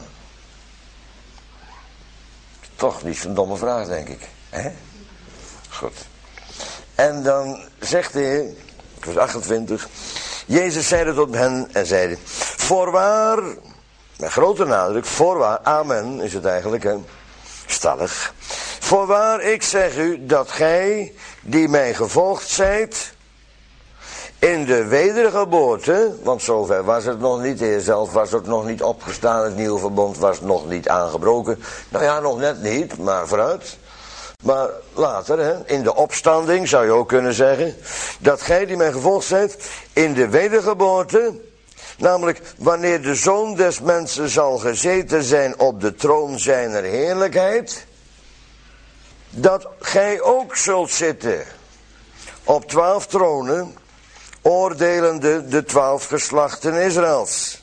Toch niet zo'n domme vraag, denk ik. Hè? Goed. En dan zegt de Heer, vers 28, Jezus zeide tot hen en zeide, voorwaar, met grote nadruk, voorwaar, amen is het eigenlijk, hè? Stellig. Voorwaar, ik zeg u, dat gij, die mij gevolgd zijt, in de wedergeboorte, want zover was het nog niet, de Heer zelf was ook nog niet opgestaan, het nieuwe verbond was nog niet aangebroken. Nou ja, nog net niet, maar vooruit. Maar later, hè, in de opstanding zou je ook kunnen zeggen, dat gij die mij gevolgd zijt, in de wedergeboorte, namelijk wanneer de Zoon des Mensen zal gezeten zijn op de troon zijner heerlijkheid, dat gij ook zult zitten op 12 tronen, oordelende de 12 geslachten Israëls.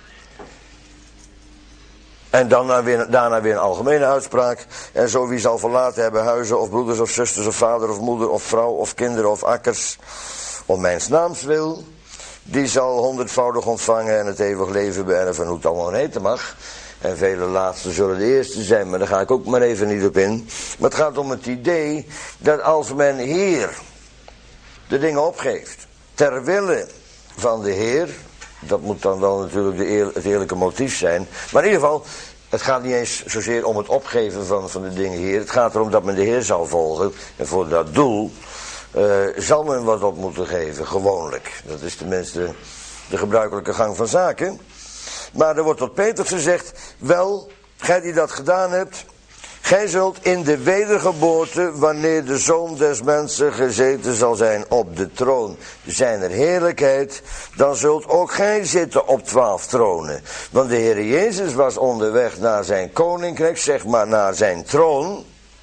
En daarna weer een algemene uitspraak. En zo wie zal verlaten hebben huizen of broeders of zusters of vader of moeder of vrouw of kinderen of akkers, om mijns naams wil, die zal 100voudig ontvangen en het eeuwig leven beërven, hoe het allemaal heten mag. En vele laatsten zullen de eerste zijn, maar daar ga ik ook maar even niet op in. Maar het gaat om het idee dat als men hier de dingen opgeeft, ter wille van de Heer, dat moet dan wel natuurlijk het eerlijke motief zijn. Maar in ieder geval, het gaat niet eens zozeer om het opgeven van de dingen hier. Het gaat erom dat men de Heer zal volgen. En voor dat doel zal men wat op moeten geven, gewoonlijk. Dat is tenminste de gebruikelijke gang van zaken. Maar er wordt tot Petrus gezegd, wel, gij die dat gedaan hebt, gij zult in de wedergeboorte, wanneer de Zoon des Mensen gezeten zal zijn op de troon zijner heerlijkheid, dan zult ook gij zitten op 12 tronen. Want de Heer Jezus was onderweg naar zijn koninkrijk, zeg maar naar zijn troon.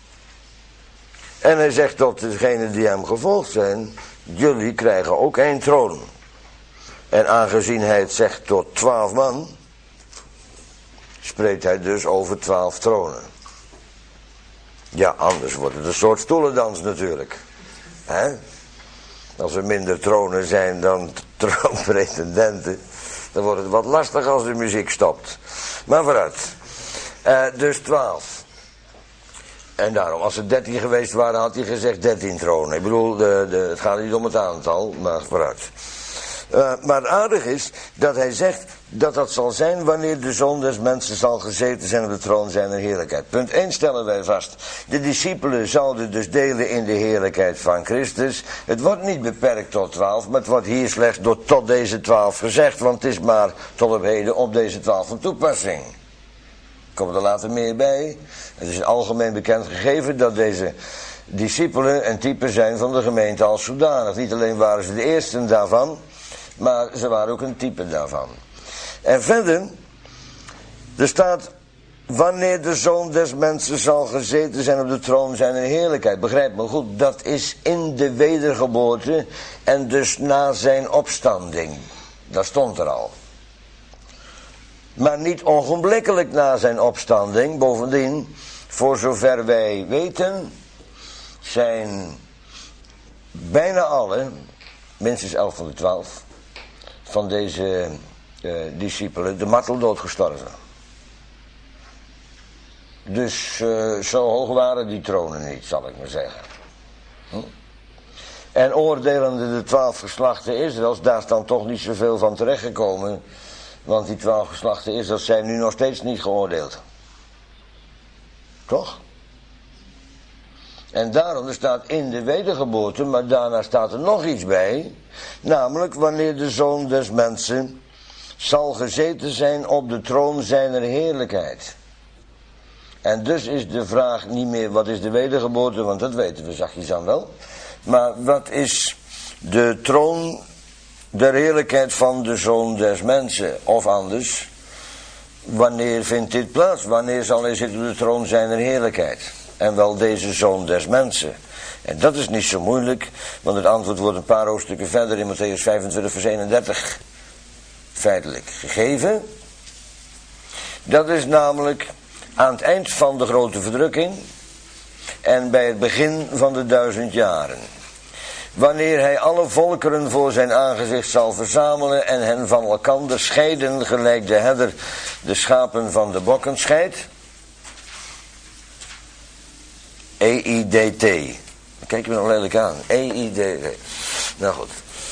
En hij zegt tot degenen die hem gevolgd zijn, jullie krijgen ook 1 troon. En aangezien hij het zegt tot 12 man, spreekt hij dus over 12 tronen. Ja, anders wordt het een soort stoelendans natuurlijk. Hè? Als er minder tronen zijn dan troonpretendenten, dan wordt het wat lastig als de muziek stopt. Maar vooruit. Dus 12. En daarom, als er 13 geweest waren, had hij gezegd 13 tronen. Ik bedoel, het gaat niet om het aantal, maar vooruit. Maar het aardig is dat hij zegt dat dat zal zijn wanneer de Zoon des Mensen zal gezeten zijn op de troon zijner heerlijkheid. Punt 1 stellen wij vast. De discipelen zouden dus delen in de heerlijkheid van Christus. Het wordt niet beperkt tot 12, maar het wordt hier slechts tot deze 12 gezegd. Want het is maar tot op heden op deze 12 van toepassing. Komen er later meer bij. Het is een algemeen bekend gegeven dat deze discipelen een type zijn van de gemeente als zodanig. Niet alleen waren ze de eersten daarvan, maar ze waren ook een type daarvan. En verder, er staat, wanneer de Zoon des Mensen zal gezeten zijn op de troon zijner heerlijkheid. Begrijp me goed, dat is in de wedergeboorte en dus na zijn opstanding. Dat stond er al. Maar niet ogenblikkelijk na zijn opstanding. Bovendien, voor zover wij weten, zijn bijna alle, minstens 11 van de 12, van deze discipelen de marteldood gestorven. Dus zo hoog waren die tronen niet, zal ik maar zeggen. En oordelende de 12 geslachten Israëls, daar is dan toch niet zoveel van terechtgekomen. Want die 12 geslachten Israëls zijn nu nog steeds niet geoordeeld. Toch? En daarom, er staat in de wedergeboorte, maar daarna staat er nog iets bij. Namelijk wanneer de Zoon des Mensen zal gezeten zijn op de troon zijner heerlijkheid. En dus is de vraag niet meer wat is de wedergeboorte, want dat weten we zachtjes aan wel. Maar wat is de troon der heerlijkheid van de Zoon des Mensen? Of anders, wanneer vindt dit plaats? Wanneer zal hij zitten op de troon zijner heerlijkheid? En wel deze Zoon des Mensen. En dat is niet zo moeilijk, want het antwoord wordt een paar hoofdstukken verder in Mattheüs 25 vers 31 feitelijk gegeven. Dat is namelijk aan het eind van de grote verdrukking en bij het begin van de 1000 jaren. Wanneer hij alle volkeren voor zijn aangezicht zal verzamelen en hen van elkander scheiden, gelijk de herder de schapen van de bokken scheidt. EIDT. Kijk je me nog lelijk aan. EIDT. Nou goed.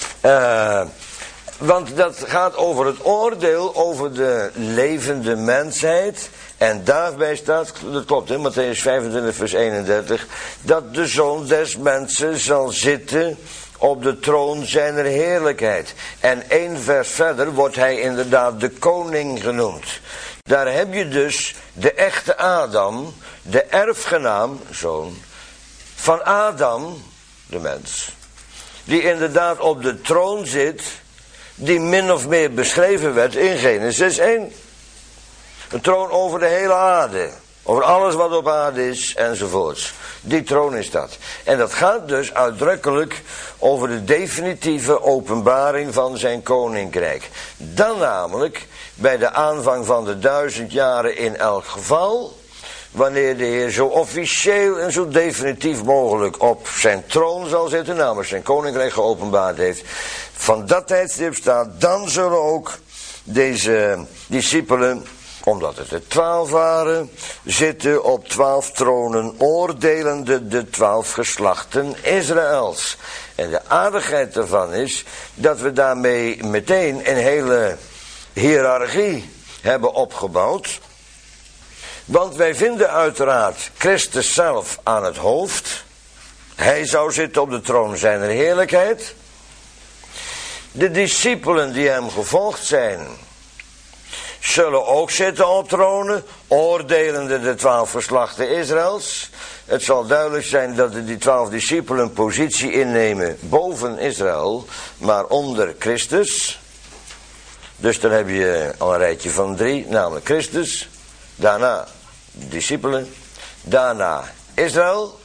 Want dat gaat over het oordeel over de levende mensheid. En daarbij staat, dat klopt hè, Mattheüs 25 vers 31, dat de Zoon des Mensen zal zitten op de troon zijner heerlijkheid. En 1 vers verder wordt hij inderdaad de koning genoemd. Daar heb je dus de echte Adam, de erfgenaam, zoon, van Adam, de mens. Die inderdaad op de troon zit, die min of meer beschreven werd in Genesis 1. Een troon over de hele aarde. Over alles wat op aarde is enzovoorts. Die troon is dat. En dat gaat dus uitdrukkelijk over de definitieve openbaring van zijn koninkrijk. Dan namelijk bij de aanvang van de 1000 jaren in elk geval. Wanneer de Heer zo officieel en zo definitief mogelijk op zijn troon zal zitten. Namelijk zijn koninkrijk geopenbaard heeft. Van dat tijdstip staat, dan zullen ook deze discipelen, omdat het er 12 waren, zitten op 12 tronen, oordelende de 12 geslachten Israëls. En de aardigheid daarvan is dat we daarmee meteen een hele hiërarchie hebben opgebouwd. Want wij vinden uiteraard Christus zelf aan het hoofd. Hij zou zitten op de troon zijner heerlijkheid. De discipelen die hem gevolgd zijn, zullen ook zitten op tronen, oordelende de 12 geslachten Israëls. Het zal duidelijk zijn dat die 12 discipelen positie innemen boven Israël, maar onder Christus. Dus dan heb je al een rijtje van 3, namelijk Christus, daarna discipelen, daarna Israël.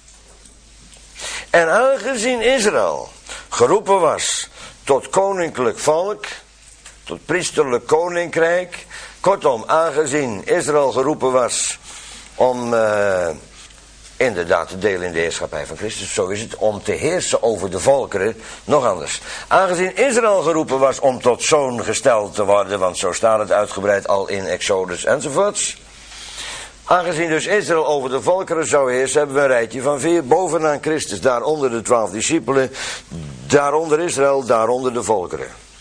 En aangezien Israël geroepen was tot koninklijk volk, tot priesterlijk koninkrijk. Kortom, aangezien Israël geroepen was om inderdaad te delen in de heerschappij van Christus. Zo is het, om te heersen over de volkeren. Nog anders. Aangezien Israël geroepen was om tot zoon gesteld te worden. Want zo staat het uitgebreid al in Exodus enzovoorts. Aangezien dus Israël over de volkeren zou heersen, hebben we een rijtje van 4. Bovenaan Christus, daaronder de 12 discipelen. Daaronder Israël, daaronder de volkeren.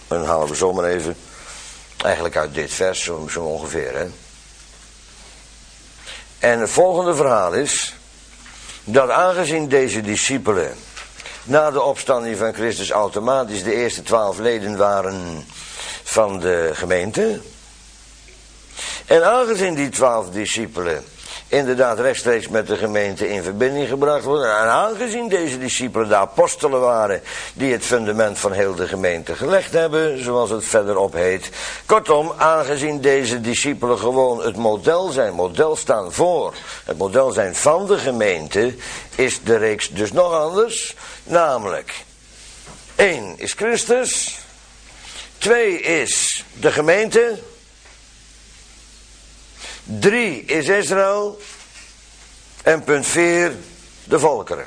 En halen we zomaar even, eigenlijk uit dit vers, zo ongeveer. Hè? En het volgende verhaal is, dat aangezien deze discipelen na de opstanding van Christus automatisch de eerste 12 leden waren van de gemeente. En aangezien die 12 discipelen inderdaad rechtstreeks met de gemeente in verbinding gebracht worden. En aangezien deze discipelen de apostelen waren die het fundament van heel de gemeente gelegd hebben, zoals het verderop heet. Kortom, aangezien deze discipelen gewoon het model staan voor, het model zijn van de gemeente, is de reeks dus nog anders. Namelijk, 1 is Christus, 2 is de gemeente, 3 is Israël en punt 4 de volkeren.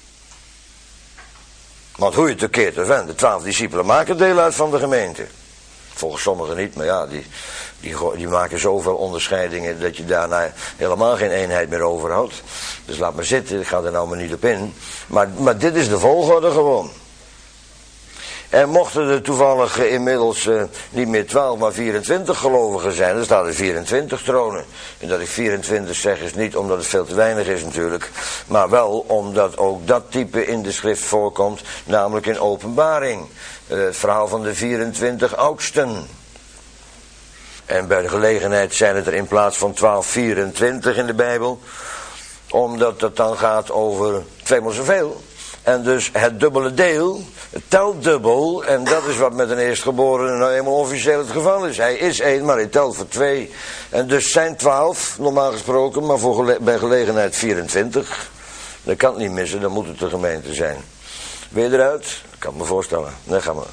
Want hoe je het ook keert of went, de 12 discipelen maken deel uit van de gemeente. Volgens sommigen niet, maar ja, die maken zoveel onderscheidingen dat je daarna helemaal geen eenheid meer overhoudt. Dus laat maar zitten, ik ga er nou maar niet op in. Maar dit is de volgorde gewoon. En mochten er toevallig inmiddels niet meer 12, maar 24 gelovigen zijn, dan staan er 24 tronen. En dat ik 24 zeg is niet omdat het veel te weinig is natuurlijk, maar wel omdat ook dat type in de schrift voorkomt, namelijk in Openbaring. Het verhaal van de 24 oudsten. En bij de gelegenheid zijn het er in plaats van 12, 24 in de Bijbel, omdat het dan gaat over tweemaal zoveel. En dus het dubbele deel, het telt dubbel. En dat is wat met een eerstgeborene nou eenmaal officieel het geval is. Hij is 1, maar hij telt voor 2. En dus zijn 12, normaal gesproken, maar bij gelegenheid 24. Dat kan het niet missen, dan moet het de gemeente zijn. Ben je eruit? Ik kan het me voorstellen. Nee, ga maar.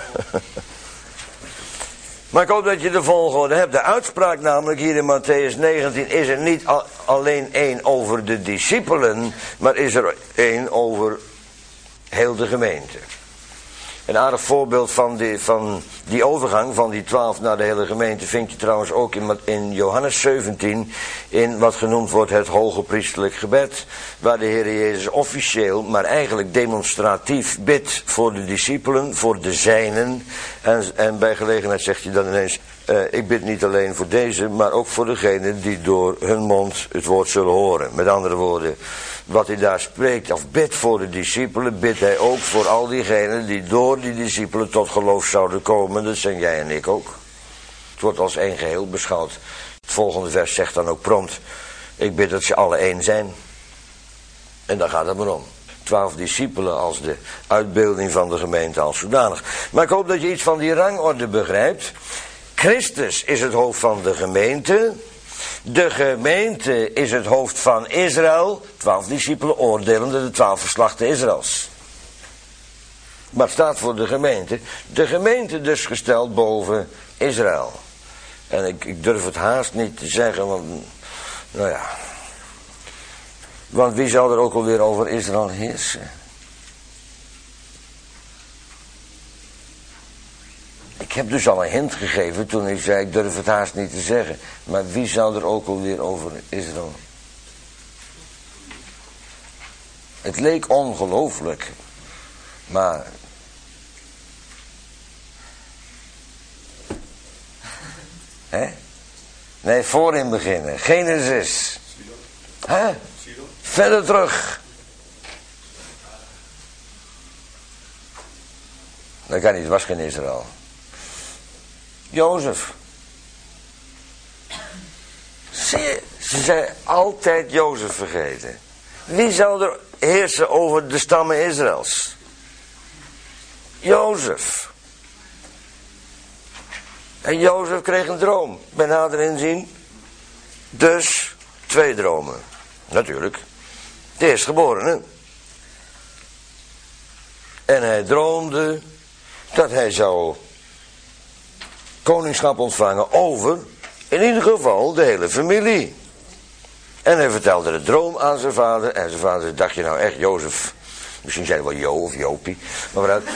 Maar ik hoop dat je de volgorde hebt. De uitspraak namelijk hier in Matthäus 19 is er niet alleen één over de discipelen, maar is er één over heel de gemeente. Een aardig voorbeeld van die overgang van die 12 naar de hele gemeente vind je trouwens ook in Johannes 17 in wat genoemd wordt het hoge priesterlijk gebed, waar de Heer Jezus officieel, maar eigenlijk demonstratief bidt voor de discipelen, voor de zijnen en bij gelegenheid zegt hij dan ineens, ik bid niet alleen voor deze, maar ook voor degenen die door hun mond het woord zullen horen. Met andere woorden, wat hij daar spreekt of bidt voor de discipelen, bidt hij ook voor al diegenen die door die discipelen tot geloof zouden komen. Dat zijn jij en ik ook. Het wordt als één geheel beschouwd. Het volgende vers zegt dan ook prompt, ik bid dat ze alle één zijn. En daar gaat het maar om. 12 discipelen als de uitbeelding van de gemeente als zodanig. Maar ik hoop dat je iets van die rangorde begrijpt. Christus is het hoofd van de gemeente. De gemeente is het hoofd van Israël. 12 discipelen oordelende de 12 geslachten Israëls. Maar het staat voor de gemeente. De gemeente dus gesteld boven Israël. En ik durf het haast niet te zeggen, want nou ja. Want wie zou er ook alweer over Israël heersen? Ik heb dus al een hint gegeven toen ik zei, ik durf het haast niet te zeggen. Maar wie zou er ook alweer over Israël? Het leek ongelooflijk. Maar... Hè? Nee, voorin beginnen. Genesis. Hè? Verder terug. Dat kan niet, het was geen Israël. Jozef. Zie je, ze zijn altijd Jozef vergeten. Wie zou er heersen over de stammen Israëls? Jozef. En Jozef kreeg een droom. Bij nader inzien. Dus 2 dromen. Natuurlijk. De eerstgeborene. En hij droomde dat hij zou koningschap ontvangen over, in ieder geval, de hele familie. En hij vertelde de droom aan zijn vader. En zijn vader zei, dacht je nou echt, Jozef? Misschien zei hij wel Jo of Jopie. Maar vooruit.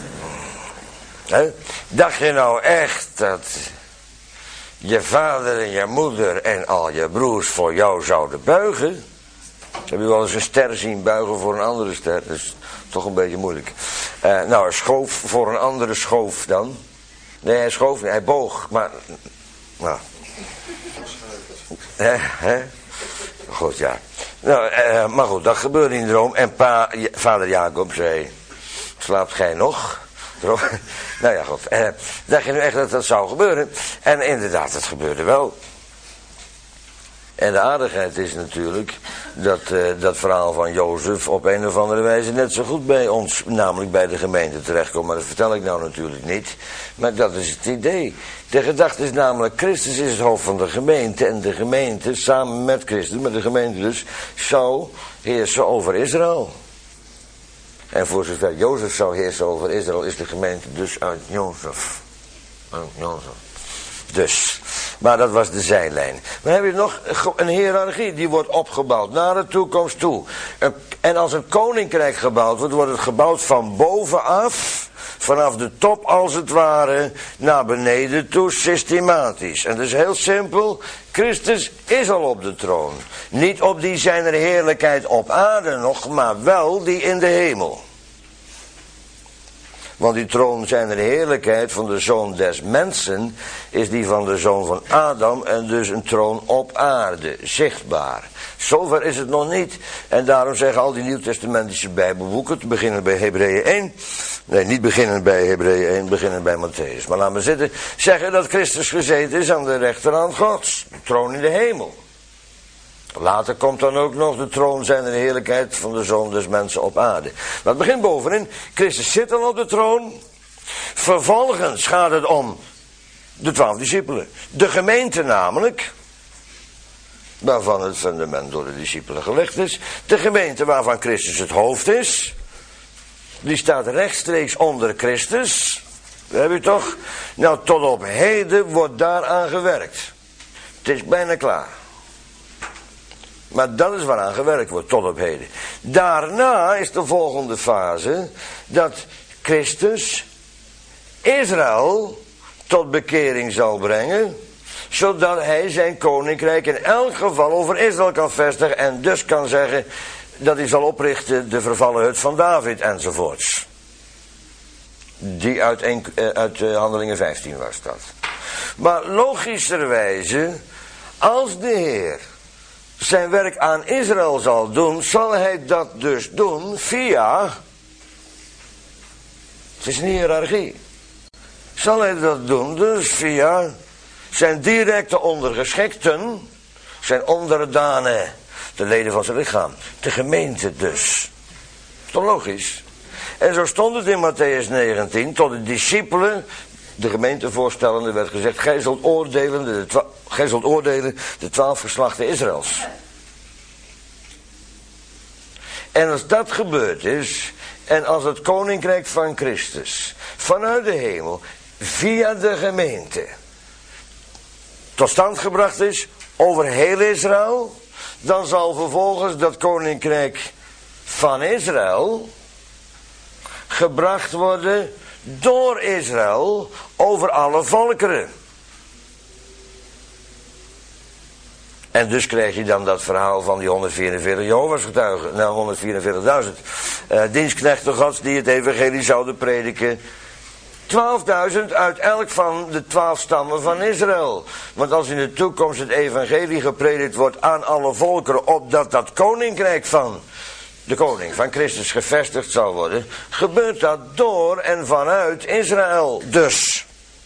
Dacht je nou echt dat je vader en je moeder en al je broers voor jou zouden buigen? Heb je wel eens een ster zien buigen voor een andere ster? Dat is toch een beetje moeilijk. Nou, een schoof voor een andere schoof dan. Nee, hij schoof niet, hij boog. Maar, nou. Hè? Goed, ja. Nou, maar goed, dat gebeurde in de droom. En vader Jacob zei, slaapt gij nog? Nou ja, goed. Dacht je nu echt dat dat zou gebeuren? En inderdaad, het gebeurde wel. En de aardigheid is natuurlijk dat verhaal van Jozef op een of andere wijze net zo goed bij ons, namelijk bij de gemeente terechtkomt. Maar dat vertel ik nou natuurlijk niet. Maar dat is het idee. De gedachte is namelijk, Christus is het hoofd van de gemeente. En de gemeente, samen met Christus, met de gemeente dus, zou heersen over Israël. En voor zover Jozef zou heersen over Israël, is de gemeente dus uit Jozef. Dus, maar dat was de zijlijn. Dan heb je nog een hiërarchie, die wordt opgebouwd naar de toekomst toe. En als een koninkrijk gebouwd wordt, wordt het gebouwd van bovenaf, vanaf de top als het ware, naar beneden toe, systematisch. En dat is heel simpel, Christus is al op de troon. Niet op die zijner heerlijkheid op aarde nog, maar wel die in de hemel. Want die troon zijner heerlijkheid van de zoon des mensen is die van de zoon van Adam en dus een troon op aarde, zichtbaar. Zover is het nog niet. En daarom zeggen al die nieuwtestamentische bijbelboeken, te beginnen bij Hebreeën 1. Nee, niet beginnen bij Hebreeën 1, beginnen bij Matthäus. Maar laat me zitten, zeggen dat Christus gezeten is aan de rechterhand Gods. De troon in de hemel. Later komt dan ook nog de troon zijner heerlijkheid van de zoon des mensen op aarde. Maar het begint bovenin. Christus zit al op de troon. Vervolgens gaat het om de 12 discipelen. De gemeente namelijk, waarvan het fundament door de discipelen gelegd is. De gemeente waarvan Christus het hoofd is. Die staat rechtstreeks onder Christus. Dat heb je toch? Nou, tot op heden wordt daaraan gewerkt. Het is bijna klaar. Maar dat is waaraan gewerkt wordt, tot op heden. Daarna is de volgende fase dat Christus Israël tot bekering zal brengen, zodat hij zijn koninkrijk in elk geval over Israël kan vestigen en dus kan zeggen dat hij zal oprichten de vervallen hut van David enzovoorts. Die uit Handelingen 15 was dat. Maar logischerwijze, als de Heer zijn werk aan Israël zal doen, zal hij dat dus doen via, het is een hiërarchie, zal hij dat doen dus via zijn directe ondergeschikten, zijn onderdanen, de leden van zijn lichaam, de gemeente dus. Dat is toch logisch? En zo stond het in Matthäus 19, tot de discipelen, de gemeentevoorstellende werd gezegd, gij zult oordelen de 12 geslachten Israëls. En als dat gebeurd is, en als het koninkrijk van Christus vanuit de hemel via de gemeente tot stand gebracht is over heel Israël, dan zal vervolgens dat koninkrijk van Israël gebracht worden door Israël over alle volkeren. En dus krijg je dan dat verhaal van die 144 Jehovah's getuigen. Nou, 144.000 dienstknechten Gods die het evangelie zouden prediken. 12.000 uit elk van de 12 stammen van Israël. Want als in de toekomst het evangelie gepredikt wordt aan alle volkeren, opdat dat koninkrijk van de koning van Christus gevestigd zal worden, gebeurt dat door en vanuit Israël dus.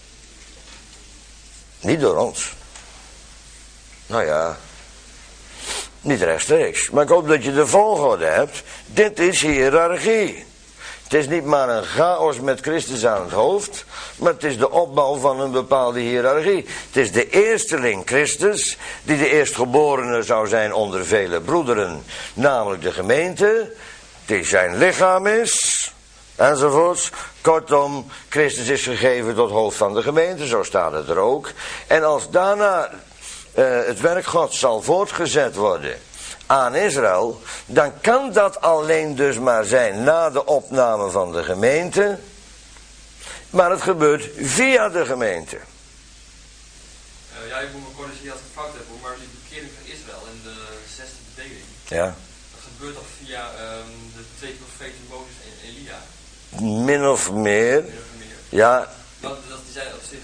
Niet door ons. Nou ja, niet rechtstreeks. Maar ik hoop dat je de volgorde hebt. Dit is hiërarchie. Het is niet maar een chaos met Christus aan het hoofd, maar het is de opbouw van een bepaalde hiërarchie. Het is de eersteling Christus, die de eerstgeborene zou zijn onder vele broederen, namelijk de gemeente, die zijn lichaam is, enzovoorts. Kortom, Christus is gegeven tot hoofd van de gemeente, zo staat het er ook. En als daarna het werk Gods zal voortgezet worden aan Israël, dan kan dat alleen dus maar zijn na de opname van de gemeente, maar het gebeurt via de gemeente. Ja, ik moet me corrigeren als ik fout heb, maar die bekering van Israël en de 6e bedeling, Ja. dat gebeurt toch via de 2 profeten Mozes en Elia? Min of meer. Ja, Dat die zijn op zich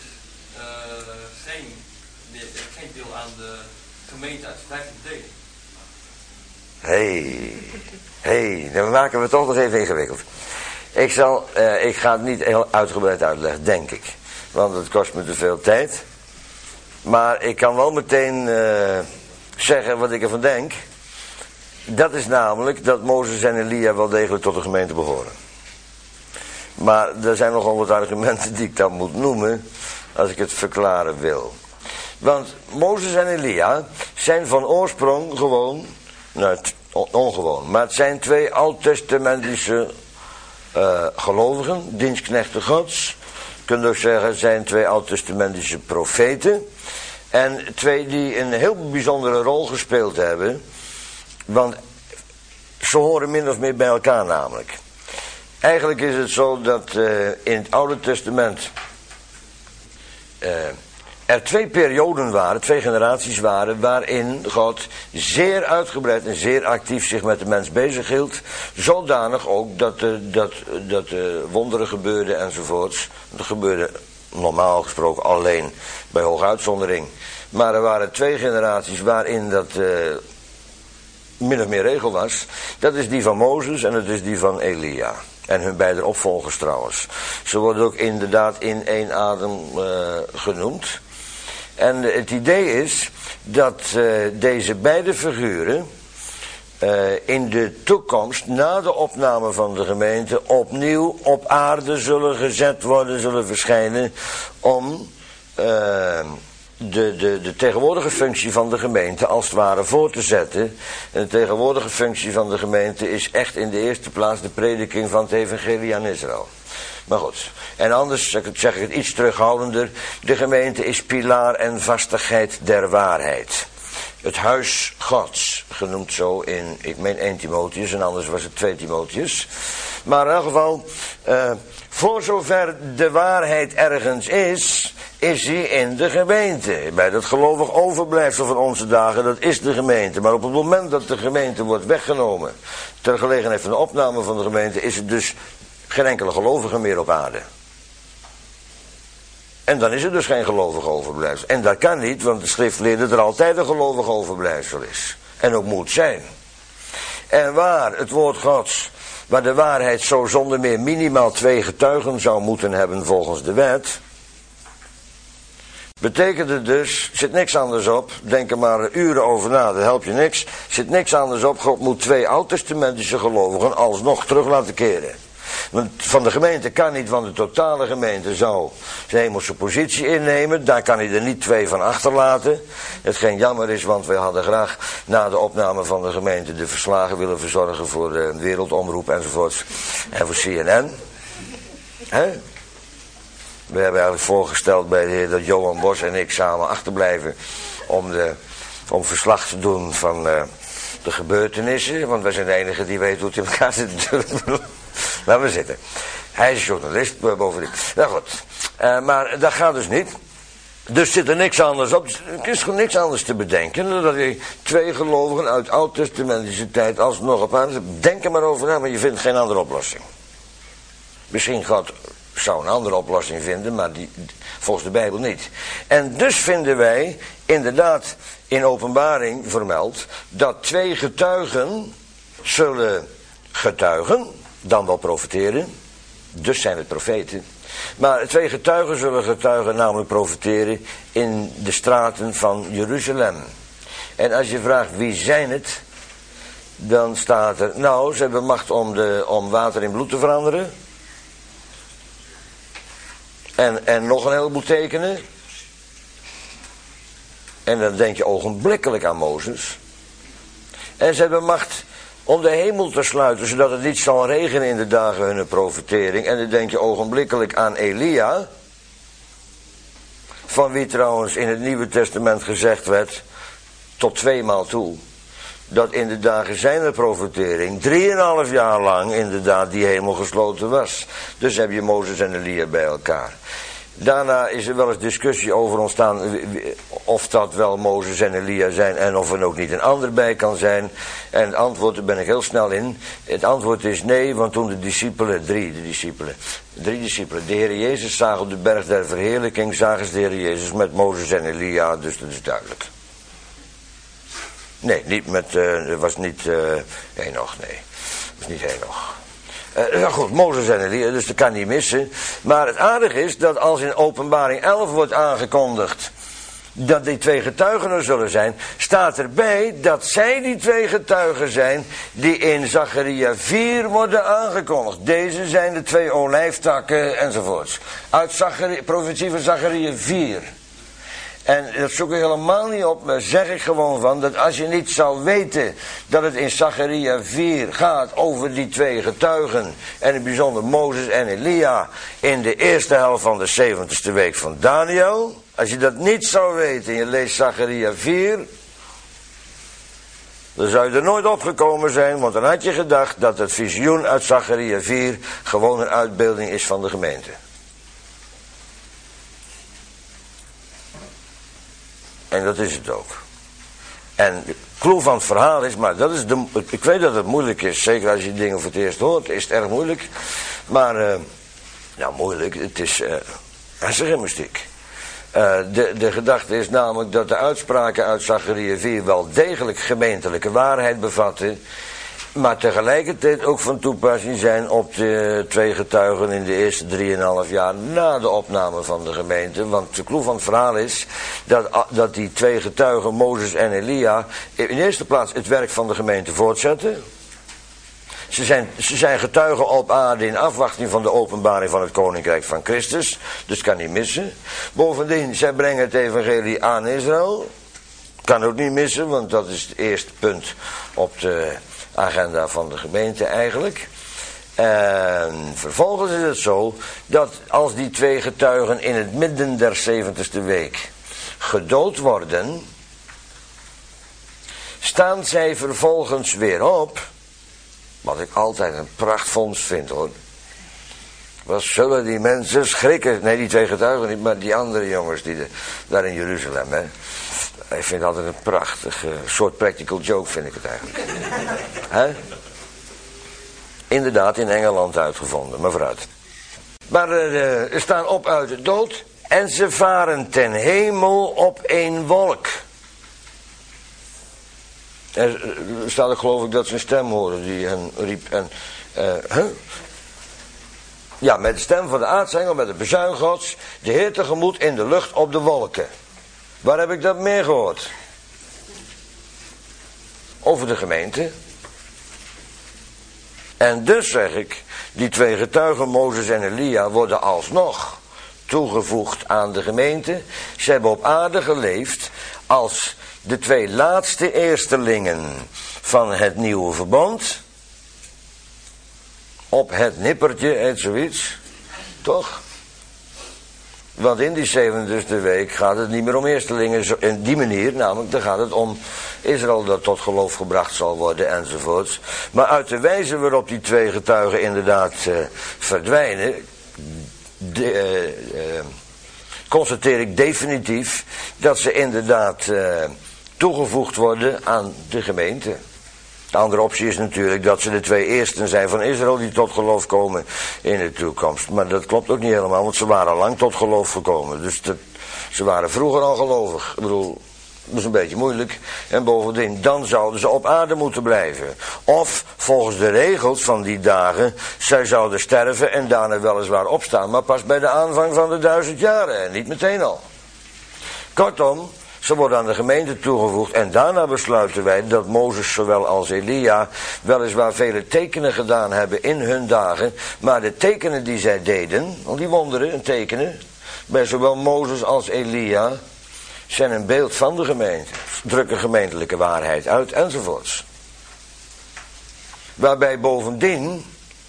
geen deel aan de gemeente uit de 15e deling. Dan maken we het toch nog even ingewikkeld. Ik ga het niet heel uitgebreid uitleggen, denk ik. Want het kost me te veel tijd. Maar ik kan wel meteen zeggen wat ik ervan denk. Dat is namelijk dat Mozes en Elia wel degelijk tot de gemeente behoren. Maar er zijn nogal wat argumenten die ik dan moet noemen als ik het verklaren wil. Want Mozes en Elia zijn van oorsprong gewoon, ongewoon, maar het zijn twee oud-testamentische gelovigen, dienstknechten Gods. Je kunt ook zeggen, het zijn twee oud-testamentische profeten. En twee die een heel bijzondere rol gespeeld hebben. Want ze horen min of meer bij elkaar namelijk. Eigenlijk is het zo dat in het Oude Testament er twee perioden waren, twee generaties waren, waarin God zeer uitgebreid en zeer actief zich met de mens bezighield. Zodanig ook dat wonderen gebeurden enzovoorts. Dat gebeurde normaal gesproken alleen bij hoge uitzondering. Maar er waren twee generaties waarin dat min of meer regel was. Dat is die van Mozes en dat is die van Elia. En hun beide opvolgers trouwens. Ze worden ook inderdaad in één adem genoemd. En het idee is dat deze beide figuren in de toekomst, na de opname van de gemeente, opnieuw op aarde zullen gezet worden, zullen verschijnen om de tegenwoordige functie van de gemeente als het ware voor te zetten. En de tegenwoordige functie van de gemeente is echt in de eerste plaats de prediking van het evangelie aan Israël. Maar goed, en anders zeg ik het iets terughoudender. De gemeente is pilaar en vastigheid der waarheid. Het huis Gods, genoemd zo in, ik meen 1 Timotheus en anders was het 2 Timotheus. Maar in elk geval, voor zover de waarheid ergens is die in de gemeente. Bij dat gelovig overblijfsel van onze dagen, dat is de gemeente. Maar op het moment dat de gemeente wordt weggenomen, ter gelegenheid van de opname van de gemeente, is het dus geen enkele gelovige meer op aarde. En dan is er dus geen gelovig overblijfsel. En dat kan niet, want de schrift leert dat er altijd een gelovig overblijfsel is. En ook moet zijn. En waar het woord Gods, waar de waarheid zo zonder meer minimaal 2 getuigen zou moeten hebben volgens de wet, betekent het dus, zit niks anders op, denk er maar uren over na, dat helpt je niks, zit niks anders op, God moet 2 oud-testamentische gelovigen alsnog terug laten keren. Want van de gemeente kan niet, want de totale gemeente zou zijn hemelse positie innemen. Daar kan hij er niet 2 van achterlaten. Hetgeen jammer is, want wij hadden graag na de opname van de gemeente de verslagen willen verzorgen voor de Wereldomroep enzovoorts. En voor CNN. We hebben eigenlijk voorgesteld bij de heer dat Johan Bos en ik samen achterblijven om verslag te doen van de gebeurtenissen. Want wij zijn de enigen die weten hoe het in elkaar zit. Laten we zitten. Hij is journalist bovendien. Nou goed, maar dat gaat dus niet. Dus zit er niks anders op. Er is gewoon niks anders te bedenken dan dat je 2 gelovigen uit oud-testamentische tijd alsnog op aarde. Denk er maar over na, maar je vindt geen andere oplossing. Misschien God zou een andere oplossing vinden, maar die volgens de Bijbel niet. En dus vinden wij inderdaad in Openbaring vermeld dat 2 getuigen zullen getuigen, dan wel profeteren, dus zijn het profeten. Maar 2 getuigen zullen getuigen, namelijk profeteren, in de straten van Jeruzalem. En als je vraagt wie zijn het, dan staat er, nou, ze hebben macht om water in bloed te veranderen. En nog een heleboel tekenen. En dan denk je ogenblikkelijk aan Mozes. En ze hebben macht om de hemel te sluiten, zodat het niet zal regenen in de dagen hun profetering. En dan denk je ogenblikkelijk aan Elia. Van wie trouwens in het Nieuwe Testament gezegd werd, tot 2 maal toe, dat in de dagen zijner profetering 3,5 jaar lang inderdaad die hemel gesloten was. Dus heb je Mozes en Elia bij elkaar. Daarna is er wel eens discussie over ontstaan of dat wel Mozes en Elia zijn en of er ook niet een ander bij kan zijn. En het antwoord, daar ben ik heel snel in. Het antwoord is nee, want toen de discipelen, drie discipelen, de Heer Jezus zagen op de berg der verheerlijking, zagen ze de Heer Jezus met Mozes en Elia, dus dat is duidelijk. Nee, niet met, het was niet Henoch, nee. Het was niet Henoch. Nou goed, Mozes en Elia, dus dat kan niet missen. Maar het aardige is dat als in Openbaring 11 wordt aangekondigd dat die twee getuigen er zullen zijn, staat erbij dat zij die twee getuigen zijn die in Zacharia 4 worden aangekondigd. Deze zijn de twee olijftakken enzovoorts. Uit profetie van Zacharia 4. En dat zoek ik helemaal niet op, maar zeg ik gewoon van dat als je niet zou weten dat het in Zacharia 4 gaat over die twee getuigen, en in het bijzonder Mozes en Elia, in de eerste helft van de 70ste week van Daniel. Als je dat niet zou weten en je leest Zacharia 4, dan zou je er nooit opgekomen zijn, want dan had je gedacht dat het visioen uit Zacharia 4 gewoon een uitbeelding is van de gemeente. En dat is het ook. En de clue van het verhaal is, maar dat is ik weet dat het moeilijk is, zeker als je dingen voor het eerst hoort, is het erg moeilijk. Maar, nou moeilijk, het is hersengymnastiek. De gedachte is namelijk dat de uitspraken uit Zacharia 4 wel degelijk gemeentelijke waarheid bevatten, maar tegelijkertijd ook van toepassing zijn op de twee getuigen in de eerste 3,5 jaar na de opname van de gemeente. Want de clue van het verhaal is dat die twee getuigen, Mozes en Elia, in de eerste plaats het werk van de gemeente voortzetten. Ze zijn getuigen op aarde in afwachting van de openbaring van het Koninkrijk van Christus. Dus kan niet missen. Bovendien, zij brengen het evangelie aan Israël. Kan ook niet missen, want dat is het eerste punt op de agenda van de gemeente eigenlijk. En vervolgens is het zo dat als die twee getuigen in het midden der 70ste week gedood worden, staan zij vervolgens weer op, wat ik altijd een prachtvondst vind hoor. Wat zullen die mensen schrikken? Nee, die twee getuigen niet, maar die andere jongens die daar in Jeruzalem, hè. Ik vind het altijd een prachtig soort practical joke, vind ik het eigenlijk. Hè? Inderdaad, in Engeland uitgevonden, maar vooruit. Maar ze staan op uit de dood en ze varen ten hemel op een wolk. Er staat er geloof ik dat ze een stem horen die hen riep en... Ja, met de stem van de aartsengel, met de bezuin Gods, de Heer tegemoet in de lucht op de wolken. Waar heb ik dat meer gehoord? Over de gemeente. En dus zeg ik, die twee getuigen, Mozes en Elia, worden alsnog toegevoegd aan de gemeente. Ze hebben op aarde geleefd als de twee laatste eerstelingen van het nieuwe verbond. Op het nippertje, heet zoiets. Toch? Want in die 70ste week gaat het niet meer om eerstelingen in die manier, namelijk dan gaat het om Israël dat tot geloof gebracht zal worden enzovoorts. Maar uit de wijze waarop die twee getuigen inderdaad verdwijnen, constateer ik definitief dat ze inderdaad toegevoegd worden aan de gemeente. De andere optie is natuurlijk dat ze de twee eersten zijn van Israël die tot geloof komen in de toekomst. Maar dat klopt ook niet helemaal, want ze waren al lang tot geloof gekomen. Dus ze waren vroeger al gelovig. Ik bedoel, dat is een beetje moeilijk. En bovendien, dan zouden ze op aarde moeten blijven. Of, volgens de regels van die dagen, zij zouden sterven en daarna weliswaar opstaan. Maar pas bij de aanvang van de 1000 jaren en niet meteen al. Kortom, ze worden aan de gemeente toegevoegd en daarna besluiten wij dat Mozes zowel als Elia weliswaar vele tekenen gedaan hebben in hun dagen, maar de tekenen die zij deden, want die wonderen en tekenen, bij zowel Mozes als Elia, zijn een beeld van de gemeente, drukken gemeentelijke waarheid uit enzovoorts. Waarbij bovendien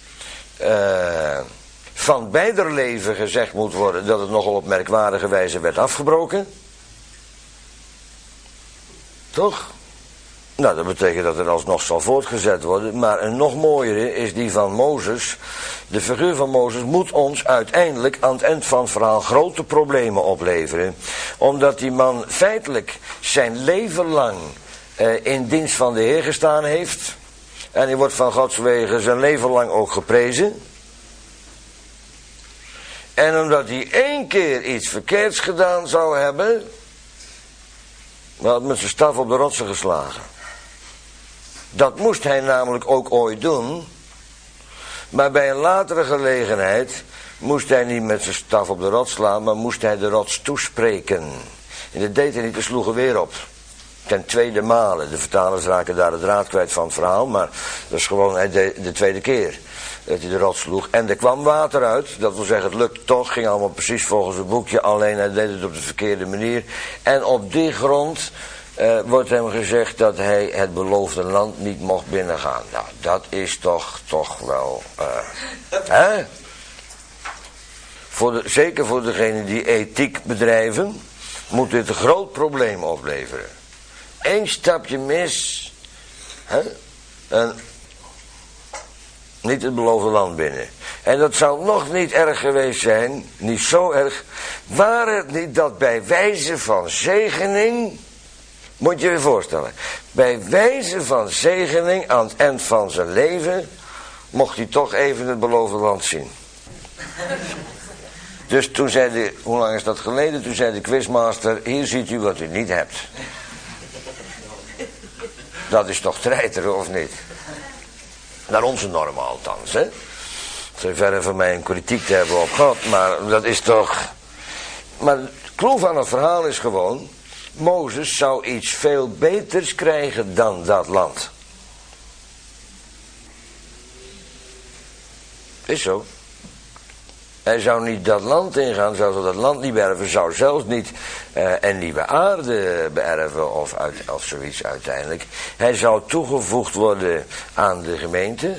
van beider leven gezegd moet worden dat het nogal op merkwaardige wijze werd afgebroken. Toch? Nou, dat betekent dat het alsnog zal voortgezet worden. Maar een nog mooiere is die van Mozes. De figuur van Mozes moet ons uiteindelijk aan het eind van het verhaal grote problemen opleveren. Omdat die man feitelijk zijn leven lang in dienst van de Heer gestaan heeft. En hij wordt van Gods wegen zijn leven lang ook geprezen. En omdat hij 1 keer iets verkeerds gedaan zou hebben, had met zijn staf op de rotsen geslagen. Dat moest hij namelijk ook ooit doen. Maar bij een latere gelegenheid moest hij niet met zijn staf op de rots slaan, maar moest hij de rots toespreken. En dat deed hij niet, hij sloeg er weer op. Ten tweede male. De vertalers raken daar de draad kwijt van het verhaal, maar dat is gewoon de tweede keer dat hij de rots sloeg. En er kwam water uit, dat wil zeggen het lukt toch, ging allemaal precies volgens het boekje, alleen hij deed het op de verkeerde manier. En op die grond wordt hem gezegd dat hij het beloofde land niet mocht binnengaan. Nou, dat is toch wel... hè? Zeker voor degenen die ethiek bedrijven, moet dit een groot probleem opleveren. 1 stapje mis, hè? En niet het beloofde land binnen. En dat zou nog niet erg geweest zijn, niet zo erg, waar het niet dat bij wijze van zegening, moet je je voorstellen, bij wijze van zegening aan het eind van zijn leven, mocht hij toch even het beloofde land zien. Dus toen zei de, hoe lang is dat geleden? Toen zei de quizmaster, hier ziet u wat u niet hebt. Dat is toch treiteren, of niet? Naar onze normen althans, hè. Het is verre van mij een kritiek te hebben op God, maar dat is toch... Maar het kloof van het verhaal is gewoon, Mozes zou iets veel beters krijgen dan dat land. Is zo. Hij zou niet dat land ingaan, zou dat land niet beërven, zou zelfs niet een nieuwe aarde beërven of zoiets uiteindelijk. Hij zou toegevoegd worden aan de gemeente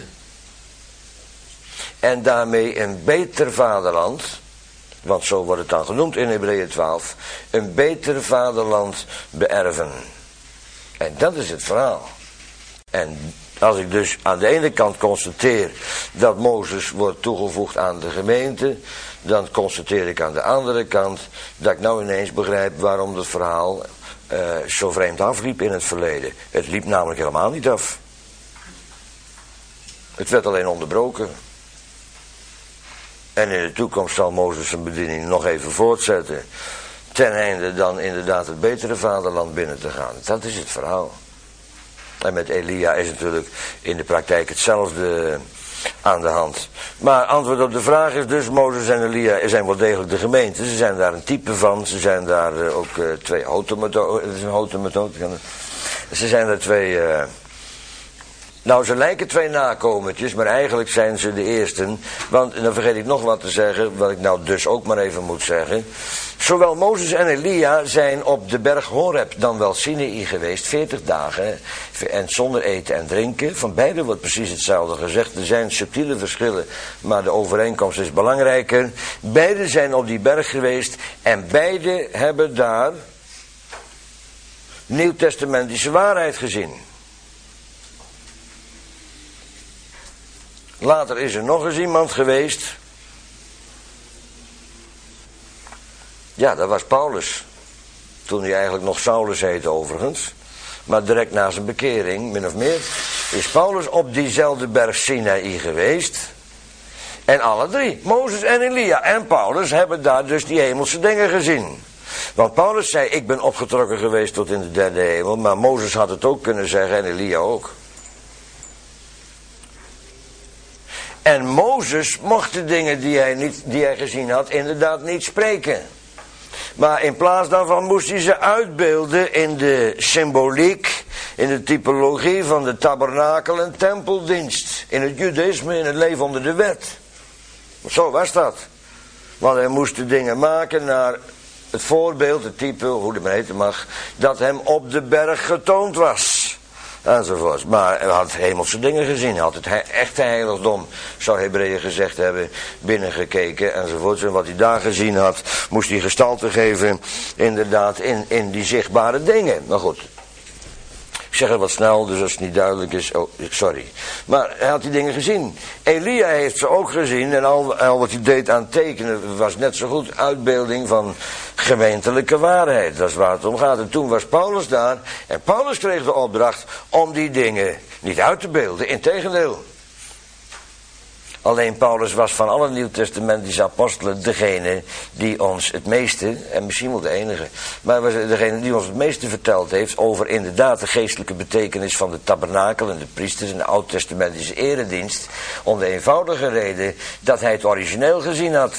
en daarmee een beter vaderland, want zo wordt het dan genoemd in Hebreeën 12, een beter vaderland beërven. En dat is het verhaal. En als ik dus aan de ene kant constateer dat Mozes wordt toegevoegd aan de gemeente, dan constateer ik aan de andere kant dat ik nou ineens begrijp waarom het verhaal zo vreemd afliep in het verleden. Het liep namelijk helemaal niet af. Het werd alleen onderbroken. En in de toekomst zal Mozes zijn bediening nog even voortzetten, ten einde dan inderdaad het betere vaderland binnen te gaan. Dat is het verhaal. En met Elia is natuurlijk in de praktijk hetzelfde aan de hand. Maar antwoord op de vraag is dus, Mozes en Elia zijn wel degelijk de gemeente. Ze zijn daar een type van. Ze zijn daar ook 2 hotemethode. Dat is een hotemethode. Ze zijn er 2... Nou, ze lijken 2 nakomertjes, maar eigenlijk zijn ze de eersten. Want, en dan vergeet ik nog wat te zeggen, wat ik nou dus ook maar even moet zeggen. Zowel Mozes en Elia zijn op de berg Horeb, dan wel Sinaï geweest, 40 dagen. En zonder eten en drinken. Van beide wordt precies hetzelfde gezegd. Er zijn subtiele verschillen, maar de overeenkomst is belangrijker. Beide zijn op die berg geweest en beide hebben daar nieuwtestamentische waarheid gezien. Later is er nog eens iemand geweest. Ja, dat was Paulus. Toen hij eigenlijk nog Saulus heette overigens. Maar direct na zijn bekering, min of meer, is Paulus op diezelfde berg Sinaï geweest. En alle 3, Mozes en Elia en Paulus, hebben daar dus die hemelse dingen gezien. Want Paulus zei, ik ben opgetrokken geweest tot in de 3e hemel. Maar Mozes had het ook kunnen zeggen en Elia ook. En Mozes mocht de dingen die hij gezien had inderdaad niet spreken. Maar in plaats daarvan moest hij ze uitbeelden in de symboliek, in de typologie van de tabernakel en tempeldienst. In het judaïsme, in het leven onder de wet. Zo was dat. Want hij moest de dingen maken naar het voorbeeld, het type, hoe het maar heten mag, dat hem op de berg getoond was. Enzovoort. Maar hij had hemelse dingen gezien. Hij had het echte heiligdom, zou Hebreeën gezegd hebben, binnengekeken enzovoort. En wat hij daar gezien had, moest hij gestalte geven, inderdaad, in die zichtbare dingen. Maar goed. Ik zeg het wat snel, dus als het niet duidelijk is, oh, sorry. Maar hij had die dingen gezien. Elia heeft ze ook gezien en al wat hij deed aan tekenen was net zo goed uitbeelding van gemeentelijke waarheid. Dat is waar het om gaat. En toen was Paulus daar en Paulus kreeg de opdracht om die dingen niet uit te beelden, integendeel. Alleen Paulus was van alle Nieuwtestamentische apostelen degene die ons het meeste, en misschien wel de enige, maar was degene die ons het meeste verteld heeft over inderdaad de geestelijke betekenis van de tabernakel en de priesters en de oud-testamentische eredienst. Om de eenvoudige reden dat hij het origineel gezien had.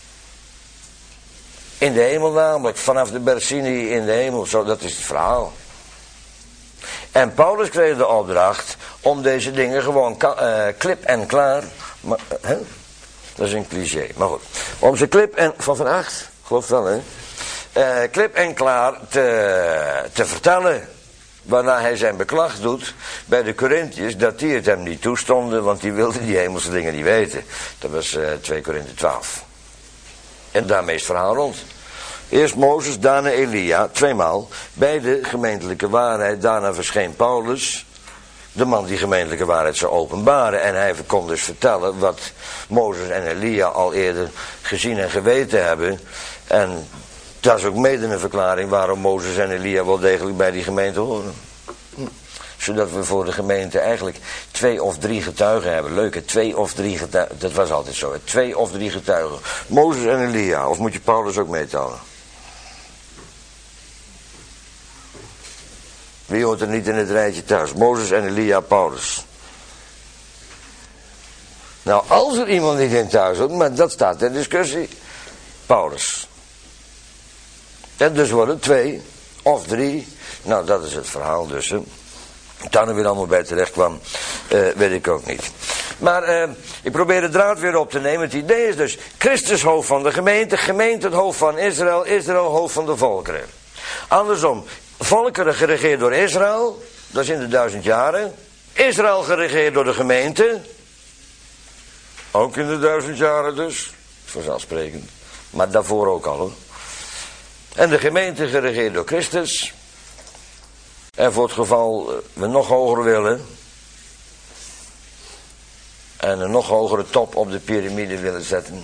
In de hemel namelijk, vanaf de berg Sinai in de hemel, zo, dat is het verhaal. En Paulus kreeg de opdracht om deze dingen gewoon klip en klaar, maar, dat is een cliché, maar goed. Om ze klip en, van 8, geloof wel hè, klip en klaar te vertellen. Waarna hij zijn beklag doet bij de Corinthiërs dat die het hem niet toestonden, want die wilden die hemelse dingen niet weten. Dat was 2 Korinthe 12. En daarmee is het verhaal rond. Eerst Mozes, daarna Elia, 2 maal. Beide gemeentelijke waarheid. Daarna verscheen Paulus, de man die gemeentelijke waarheid zou openbaren. En hij kon dus vertellen wat Mozes en Elia al eerder gezien en geweten hebben. En dat is ook mede een verklaring waarom Mozes en Elia wel degelijk bij die gemeente horen. Zodat we voor de gemeente eigenlijk 2 of 3 getuigen hebben. Leuke 2 of 3 getuigen. Dat was altijd zo. 2 of 3 getuigen. Mozes en Elia. Of moet je Paulus ook meetellen? Wie hoort er niet in het rijtje thuis? Mozes en Elia, Paulus. Nou, als er iemand niet in thuis hoort, maar dat staat ter discussie. Paulus. En dus worden 2 of 3. Nou, dat is het verhaal dus. Daar er weer allemaal bij terecht kwam, weet ik ook niet. Maar ik probeer de draad weer op te nemen. Het idee is dus, Christus hoofd van de gemeente, gemeente het hoofd van Israël, Israël hoofd van de volkeren. Andersom, volkeren geregeerd door Israël, dat is in de 1000 jaren. Israël geregeerd door de gemeente, ook in de 1000 jaren dus, vanzelfsprekend. Maar daarvoor ook al hoor. En de gemeente geregeerd door Christus. En voor het geval we nog hoger willen, en een nog hogere top op de piramide willen zetten,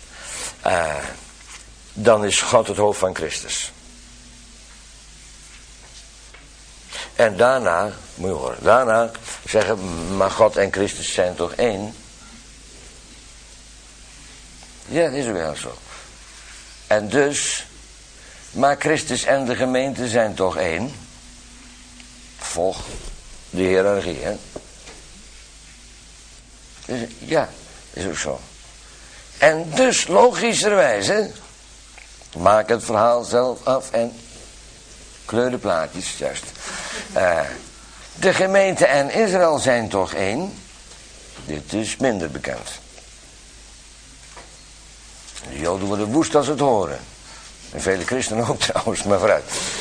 dan is God het hoofd van Christus. En daarna, moet je horen, daarna zeggen, maar God en Christus zijn toch één? Ja, dat is wel zo. En dus, maar Christus en de gemeente zijn toch één? Volg de hiërarchie, hè? Dus, ja, is ook zo. En dus, logischerwijs, hè? Maak het verhaal zelf af en kleur de plaatjes, juist. De gemeente en Israël zijn toch één? Dit is minder bekend. De Joden worden woest als ze het horen. En vele christenen ook trouwens, maar vooruit.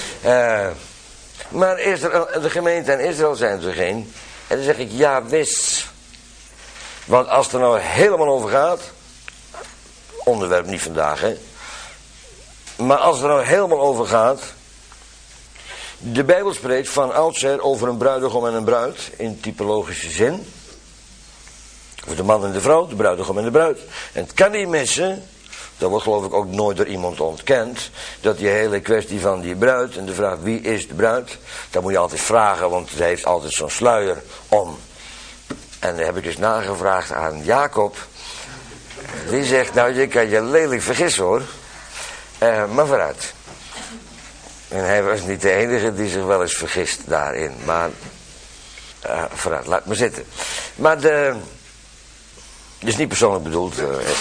Maar Israël, de gemeente en Israël zijn er geen. En dan zeg ik, ja wist. Want als het er nou helemaal over gaat. Onderwerp niet vandaag, hè. Maar als het er nou helemaal over gaat. De Bijbel spreekt van oudsher over een bruidegom en een bruid. In typologische zin. Voor de man en de vrouw, de bruidegom en de bruid. En het kan niet missen. Dat wordt geloof ik ook nooit door iemand ontkend. Dat die hele kwestie van die bruid en de vraag wie is de bruid. Dat moet je altijd vragen, want ze heeft altijd zo'n sluier om. En dan heb ik dus nagevraagd aan Jacob. Die zegt, nou je kan je lelijk vergissen hoor. Maar vooruit. En hij was niet de enige die zich wel eens vergist daarin. Maar vooruit, laat maar zitten. Maar het is niet persoonlijk bedoeld.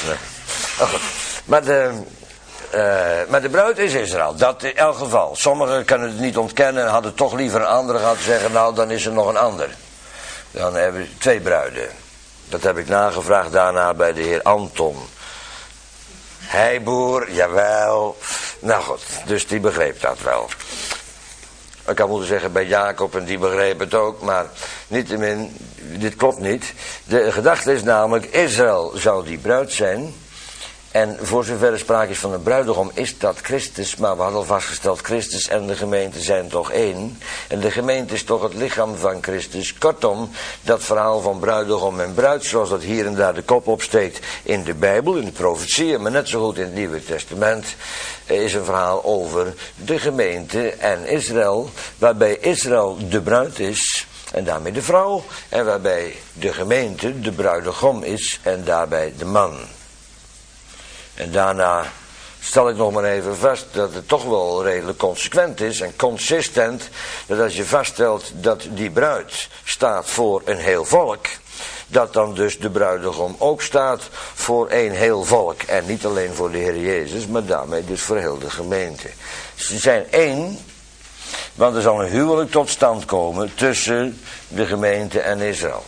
Maar de bruid is Israël, dat in elk geval. Sommigen kunnen het niet ontkennen en hadden toch liever een andere gehad zeggen, nou dan is er nog een ander. Dan hebben we 2 bruiden. Dat heb ik nagevraagd daarna bij de heer Anton. Heiboer, jawel. Nou goed, dus die begreep dat wel. Ik had moeten zeggen bij Jacob en die begreep het ook, maar niettemin, dit klopt niet. De gedachte is namelijk, Israël zou die bruid zijn. En voor zover er sprake is van een bruidegom, is dat Christus. Maar we hadden al vastgesteld, Christus en de gemeente zijn toch één. En de gemeente is toch het lichaam van Christus. Kortom, dat verhaal van bruidegom en bruid, zoals dat hier en daar de kop opsteekt in de Bijbel, in de profetieën, maar net zo goed in het Nieuwe Testament, is een verhaal over de gemeente en Israël, waarbij Israël de bruid is en daarmee de vrouw, en waarbij de gemeente de bruidegom is en daarbij de man. En daarna stel ik nog maar even vast dat het toch wel redelijk consequent is en consistent, dat als je vaststelt dat die bruid staat voor een heel volk, dat dan dus de bruidegom ook staat voor een heel volk. En niet alleen voor de Heer Jezus, maar daarmee dus voor heel de gemeente. Ze zijn één, want er zal een huwelijk tot stand komen tussen de gemeente en Israël.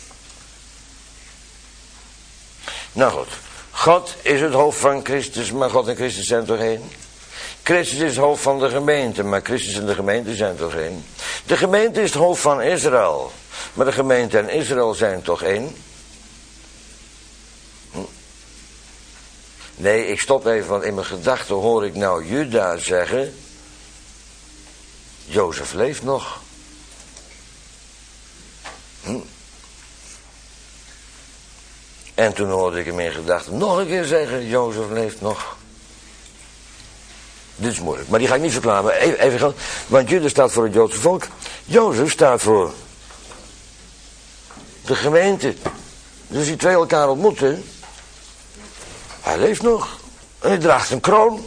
Nou goed. God is het hoofd van Christus, maar God en Christus zijn toch één? Christus is het hoofd van de gemeente, maar Christus en de gemeente zijn toch één? De gemeente is het hoofd van Israël, maar de gemeente en Israël zijn toch één? Nee, ik stop even, want in mijn gedachten hoor ik nou Juda zeggen, Jozef leeft nog. En toen hoorde ik hem in gedachten nog een keer zeggen, Jozef leeft nog. Dit is moeilijk, maar die ga ik niet verklaren. Even gaan, want Juda staat voor het Joodse volk. Jozef staat voor de gemeente. Dus die twee elkaar ontmoeten. Hij leeft nog. En hij draagt een kroon.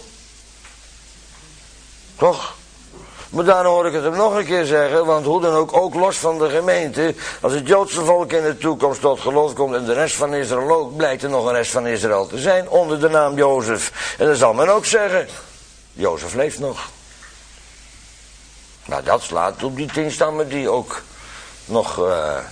Toch? Maar daarna hoor ik het hem nog een keer zeggen, want hoe dan ook los van de gemeente, als het Joodse volk in de toekomst tot geloof komt en de rest van Israël ook, blijkt er nog een rest van Israël te zijn onder de naam Jozef. En dan zal men ook zeggen, Jozef leeft nog. Nou, dat slaat op die 10 stammen die ook nog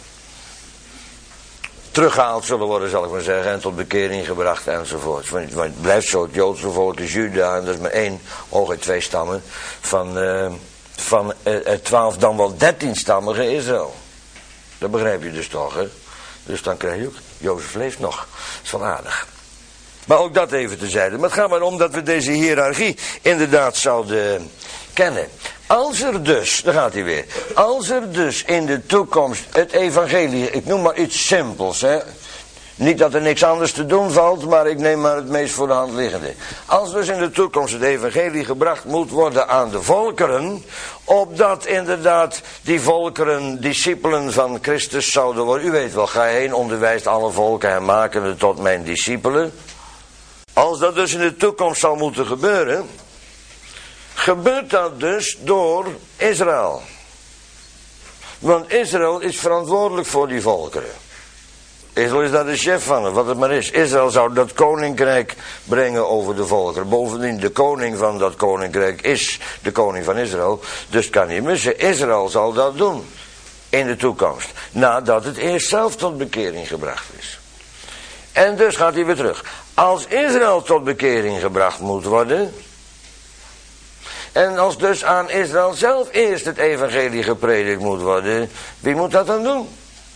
teruggehaald zullen worden, zal ik maar zeggen, en tot bekering gebracht enzovoort. Want het blijft zo, het Joodse volk is Juda, en dat is maar 1, hooguit 2 stammen van 12 dan wel 13-stammige Israël. Dat begrijp je dus toch, hè? Dus dan krijg je ook, Jozef leeft nog. Dat is wel aardig. Maar ook dat even tezijde. Maar het gaat maar om dat we deze hiërarchie inderdaad zouden kennen. Als er dus, daar gaat hij weer. Als er dus in de toekomst het evangelie, ik noem maar iets simpels, hè. Niet dat er niks anders te doen valt, maar ik neem maar het meest voor de hand liggende. Als dus in de toekomst het evangelie gebracht moet worden aan de volkeren, opdat inderdaad die volkeren discipelen van Christus zouden worden. U weet wel, ga heen, onderwijst alle volken en maken het tot mijn discipelen. Als dat dus in de toekomst zal moeten gebeuren, gebeurt dat dus door Israël. Want Israël is verantwoordelijk voor die volkeren. Israël is daar de chef van, wat het maar is. Israël zou dat koninkrijk brengen over de volkeren. Bovendien, de koning van dat koninkrijk is de koning van Israël. Dus het kan niet missen. Israël zal dat doen in de toekomst. Nadat het eerst zelf tot bekering gebracht is. En dus gaat hij weer terug. Als Israël tot bekering gebracht moet worden, en als dus aan Israël zelf eerst het evangelie gepredikt moet worden, wie moet dat dan doen?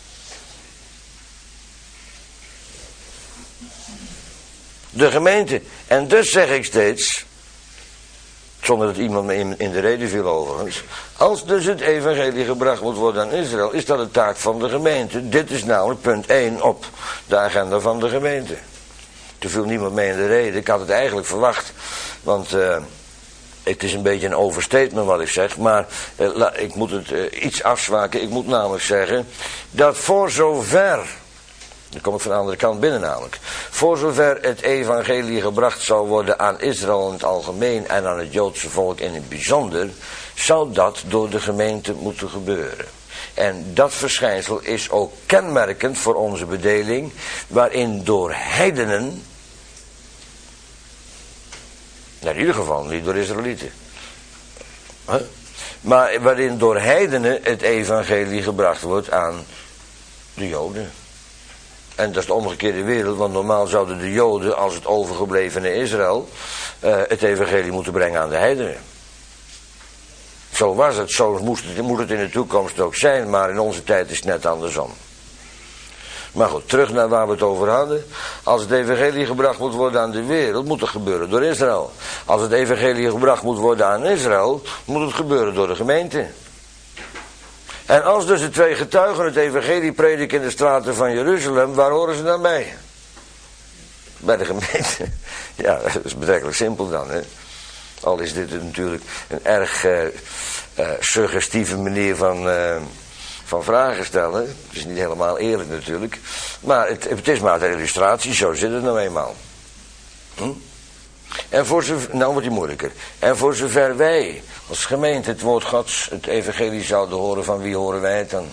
De gemeente. En dus zeg ik steeds, zonder dat iemand me in de reden viel overigens, als dus het evangelie gebracht moet worden aan Israël, is dat de taak van de gemeente. Dit is namelijk punt 1 op de agenda van de gemeente. Toen viel niemand mee in de reden. Ik had het eigenlijk verwacht, want het is een beetje een overstatement wat ik zeg, maar ik moet het iets afzwaken. Ik moet namelijk zeggen dat voor zover, dan kom ik van de andere kant binnen namelijk, voor zover het evangelie gebracht zou worden aan Israël in het algemeen en aan het Joodse volk in het bijzonder, zou dat door de gemeente moeten gebeuren. En dat verschijnsel is ook kenmerkend voor onze bedeling, waarin door heidenen, in ieder geval niet door Israëlieten, maar waarin door heidenen het evangelie gebracht wordt aan de Joden. En dat is de omgekeerde wereld, want normaal zouden de Joden als het overgeblevene Israël het evangelie moeten brengen aan de heidenen. Zo was het, zo moet het in de toekomst ook zijn, maar in onze tijd is het net andersom. Maar goed, terug naar waar we het over hadden. Als het evangelie gebracht moet worden aan de wereld, moet het gebeuren door Israël. Als het evangelie gebracht moet worden aan Israël, moet het gebeuren door de gemeente. En als dus de twee getuigen het evangelie prediken in de straten van Jeruzalem, waar horen ze dan bij? Bij de gemeente. Ja, dat is betrekkelijk simpel dan, hè. Al is dit natuurlijk een erg suggestieve manier van vragen stellen. Het is niet helemaal eerlijk natuurlijk. Maar het is maar een illustratie, zo zit het nou eenmaal. En voor zover, nou wordt die moeilijker. En voor zover wij als gemeente het woord Gods, het evangelie zouden horen, van wie horen wij het dan?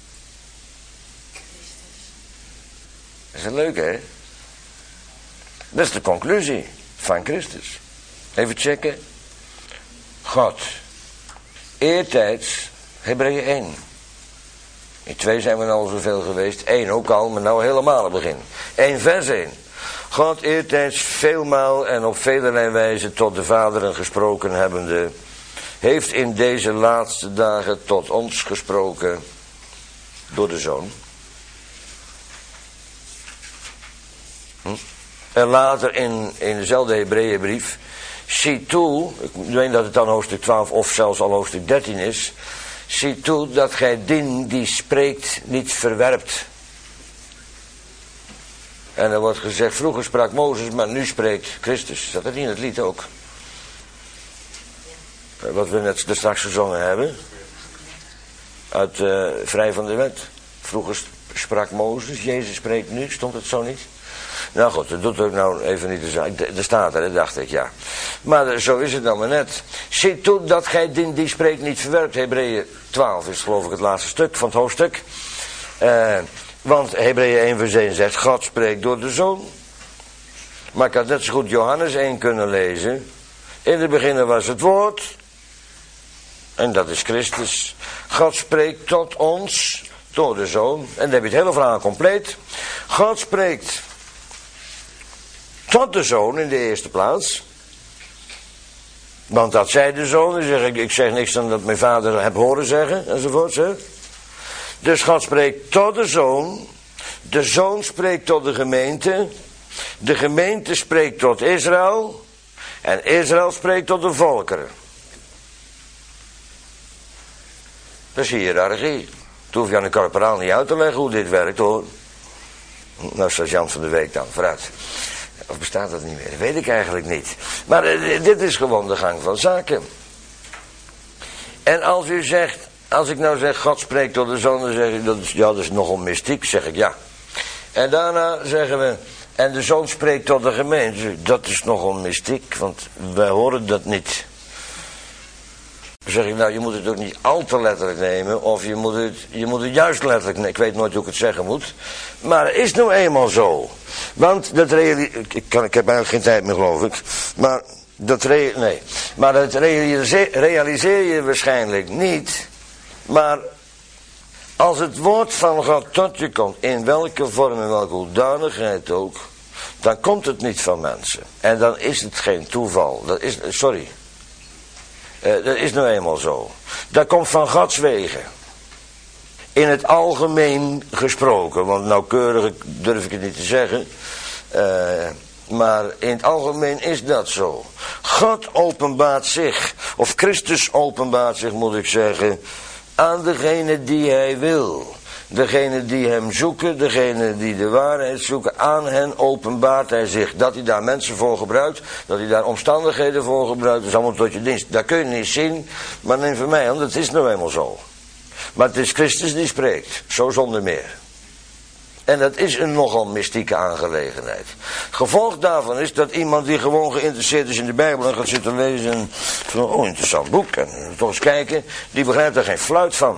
Dat is leuk, hè? Dat is de conclusie van Christus. Even checken. God. Eertijds, Hebreeën 1. In 2 zijn we al zoveel geweest. 1 ook al, maar nou helemaal het begin. 1 vers 1. God eertijds veelmaal en op velerlei wijze tot de vaderen gesproken hebbende, heeft in deze laatste dagen tot ons gesproken door de Zoon. En later in dezelfde Hebreeënbrief, zie toe, ik meen dat het dan hoofdstuk 12 of zelfs al hoofdstuk 13 is, zie toe dat gij die spreekt niet verwerpt. En er wordt gezegd, vroeger sprak Mozes, maar nu spreekt Christus. Zat dat niet in het lied ook? Wat we net straks gezongen hebben. Uit Vrij van de Wet. Vroeger sprak Mozes, Jezus spreekt nu, stond het zo niet? Nou goed, dat doet ook nou even niet de zaak. Er staat er, dacht ik, ja. Maar zo is het dan maar net. Zie toe dat gij die spreekt niet verwerpt. Hebreeën 12 is geloof ik het laatste stuk van het hoofdstuk. Want Hebreeën 1 vers 1 zegt, God spreekt door de Zoon. Maar ik had net zo goed Johannes 1 kunnen lezen. In het begin was het woord. En dat is Christus. God spreekt tot ons door de Zoon. En dan heb je het hele verhaal compleet. God spreekt tot de Zoon in de eerste plaats. Want dat zei de Zoon. Dan zeg ik zeg niks dan dat mijn vader heb horen zeggen. Enzovoort. Hè? Dus God spreekt tot de Zoon. De Zoon spreekt tot de gemeente. De gemeente spreekt tot Israël. En Israël spreekt tot de volkeren. Dat is hiërarchie. Dat hoef je aan de korporaal niet uit te leggen hoe dit werkt hoor. Nou, sergeant van de week dan, vooruit. Of bestaat dat niet meer? Dat weet ik eigenlijk niet. Maar dit is gewoon de gang van zaken. En als u zegt, als ik nou zeg, God spreekt tot de Zoon, dan zeg ik, dat is nogal mystiek, zeg ik ja. En daarna zeggen we, en de Zoon spreekt tot de gemeente. Dat is nogal mystiek, want wij horen dat niet. Dan zeg ik, nou, je moet het ook niet al te letterlijk nemen, of je moet het juist letterlijk nemen. Ik weet nooit hoe ik het zeggen moet. Maar het is nou eenmaal zo. Want dat ik heb eigenlijk geen tijd meer, geloof ik. Maar dat realiseer je waarschijnlijk niet. Maar als het woord van God tot je komt, in welke vorm en welke hoedanigheid ook, dan komt het niet van mensen. En dan is het geen toeval. Dat is nou eenmaal zo. Dat komt van Gods wegen. In het algemeen gesproken, want nauwkeurig durf ik het niet te zeggen. Maar in het algemeen is dat zo. God openbaart zich, of Christus openbaart zich moet ik zeggen, aan degene die hij wil. Degene die hem zoeken, degene die de waarheid zoeken, aan hen openbaart hij zich. Dat hij daar mensen voor gebruikt, dat hij daar omstandigheden voor gebruikt, dat is allemaal tot je dienst. Dat kun je niet zien, maar neem van mij aan, dat is nou eenmaal zo. Maar het is Christus die spreekt, zo zonder meer. En dat is een nogal mystieke aangelegenheid. Gevolg daarvan is dat iemand die gewoon geïnteresseerd is in de Bijbel en gaat zitten lezen van, oh, interessant boek, en toch eens kijken, die begrijpt daar geen fluit van.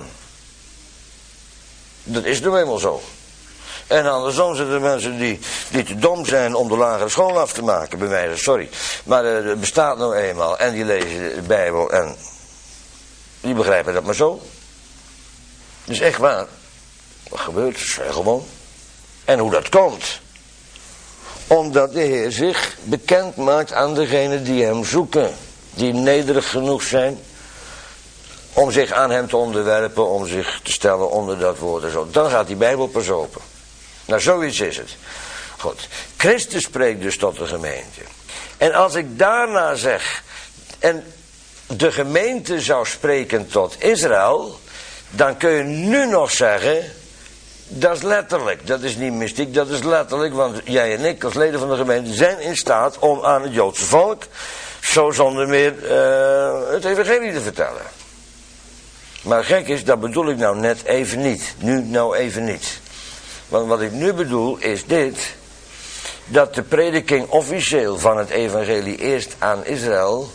Dat is nou eenmaal zo. En andersom zijn er mensen die te dom zijn om de lagere school af te maken, bij wijze, sorry. Maar het bestaat nou eenmaal en die lezen de Bijbel en die begrijpen dat maar zo. Dat is echt waar. Wat gebeurt? Dat is gewoon. En hoe dat komt? Omdat de Heer zich bekend maakt aan degenen die hem zoeken. Die nederig genoeg zijn om zich aan hem te onderwerpen, om zich te stellen onder dat woord en zo. Dan gaat die Bijbel pas open. Nou, zoiets is het. Goed. Christus spreekt dus tot de gemeente. En als ik daarna zeg, en de gemeente zou spreken tot Israël, dan kun je nu nog zeggen, dat is letterlijk. Dat is niet mystiek, dat is letterlijk, want jij en ik als leden van de gemeente zijn in staat om aan het Joodse volk zo zonder meer het evangelie te vertellen. Maar gek is, dat bedoel ik nou net even niet. Nu nou even niet. Want wat ik nu bedoel is dit, dat de prediking officieel van het evangelie eerst aan Israël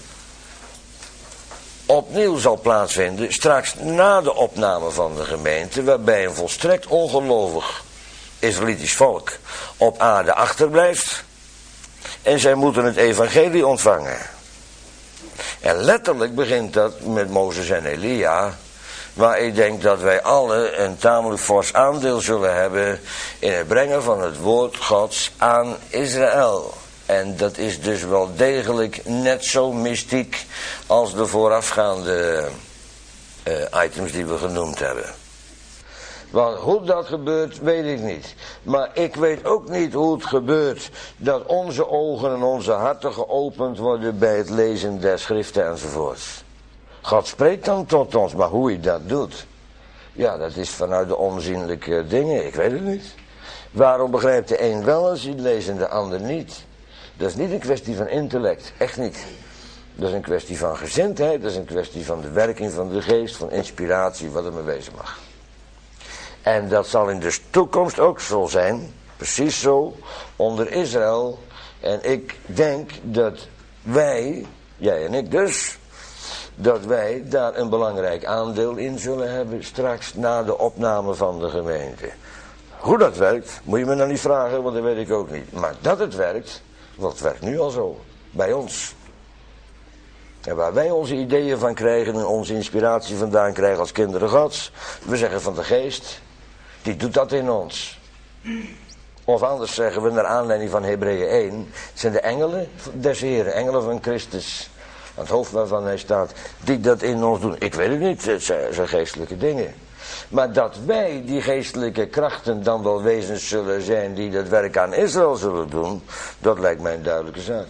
opnieuw zal plaatsvinden, straks na de opname van de gemeente, waarbij een volstrekt ongelovig Israëlitisch volk op aarde achterblijft en zij moeten het evangelie ontvangen. En letterlijk begint dat met Mozes en Elia, waar ik denk dat wij alle een tamelijk fors aandeel zullen hebben in het brengen van het woord Gods aan Israël. En dat is dus wel degelijk net zo mystiek als de voorafgaande items die we genoemd hebben. Want hoe dat gebeurt, weet ik niet. Maar ik weet ook niet hoe het gebeurt dat onze ogen en onze harten geopend worden bij het lezen der schriften enzovoorts. God spreekt dan tot ons, maar hoe hij dat doet, ja, dat is vanuit de onzienlijke dingen, ik weet het niet. Waarom begrijpt de een wel als hij leest en de ander niet? Dat is niet een kwestie van intellect, echt niet. Dat is een kwestie van gezindheid, dat is een kwestie van de werking van de geest, van inspiratie, wat er mee wezen mag. En dat zal in de toekomst ook zo zijn, precies zo, onder Israël. En ik denk dat wij, jij en ik dus, dat wij daar een belangrijk aandeel in zullen hebben straks na de opname van de gemeente. Hoe dat werkt, moet je me nou niet vragen, want dat weet ik ook niet. Maar dat het werkt, want het werkt nu al zo, bij ons. En waar wij onze ideeën van krijgen en onze inspiratie vandaan krijgen als kinderen Gods, we zeggen van de geest, die doet dat in ons. Of anders zeggen we naar aanleiding van Hebreeën 1, zijn de engelen des Heren, engelen van Christus, aan het hoofd waarvan hij staat, die dat in ons doen. Ik weet het niet, het zijn geestelijke dingen. Maar dat wij die geestelijke krachten dan wel wezens zullen zijn die dat werk aan Israël zullen doen, dat lijkt mij een duidelijke zaak.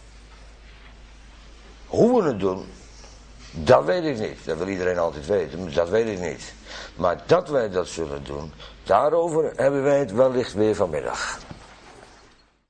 Hoe we het doen, dat weet ik niet. Dat wil iedereen altijd weten, dat weet ik niet. Maar dat wij dat zullen doen, daarover hebben wij het wellicht weer vanmiddag.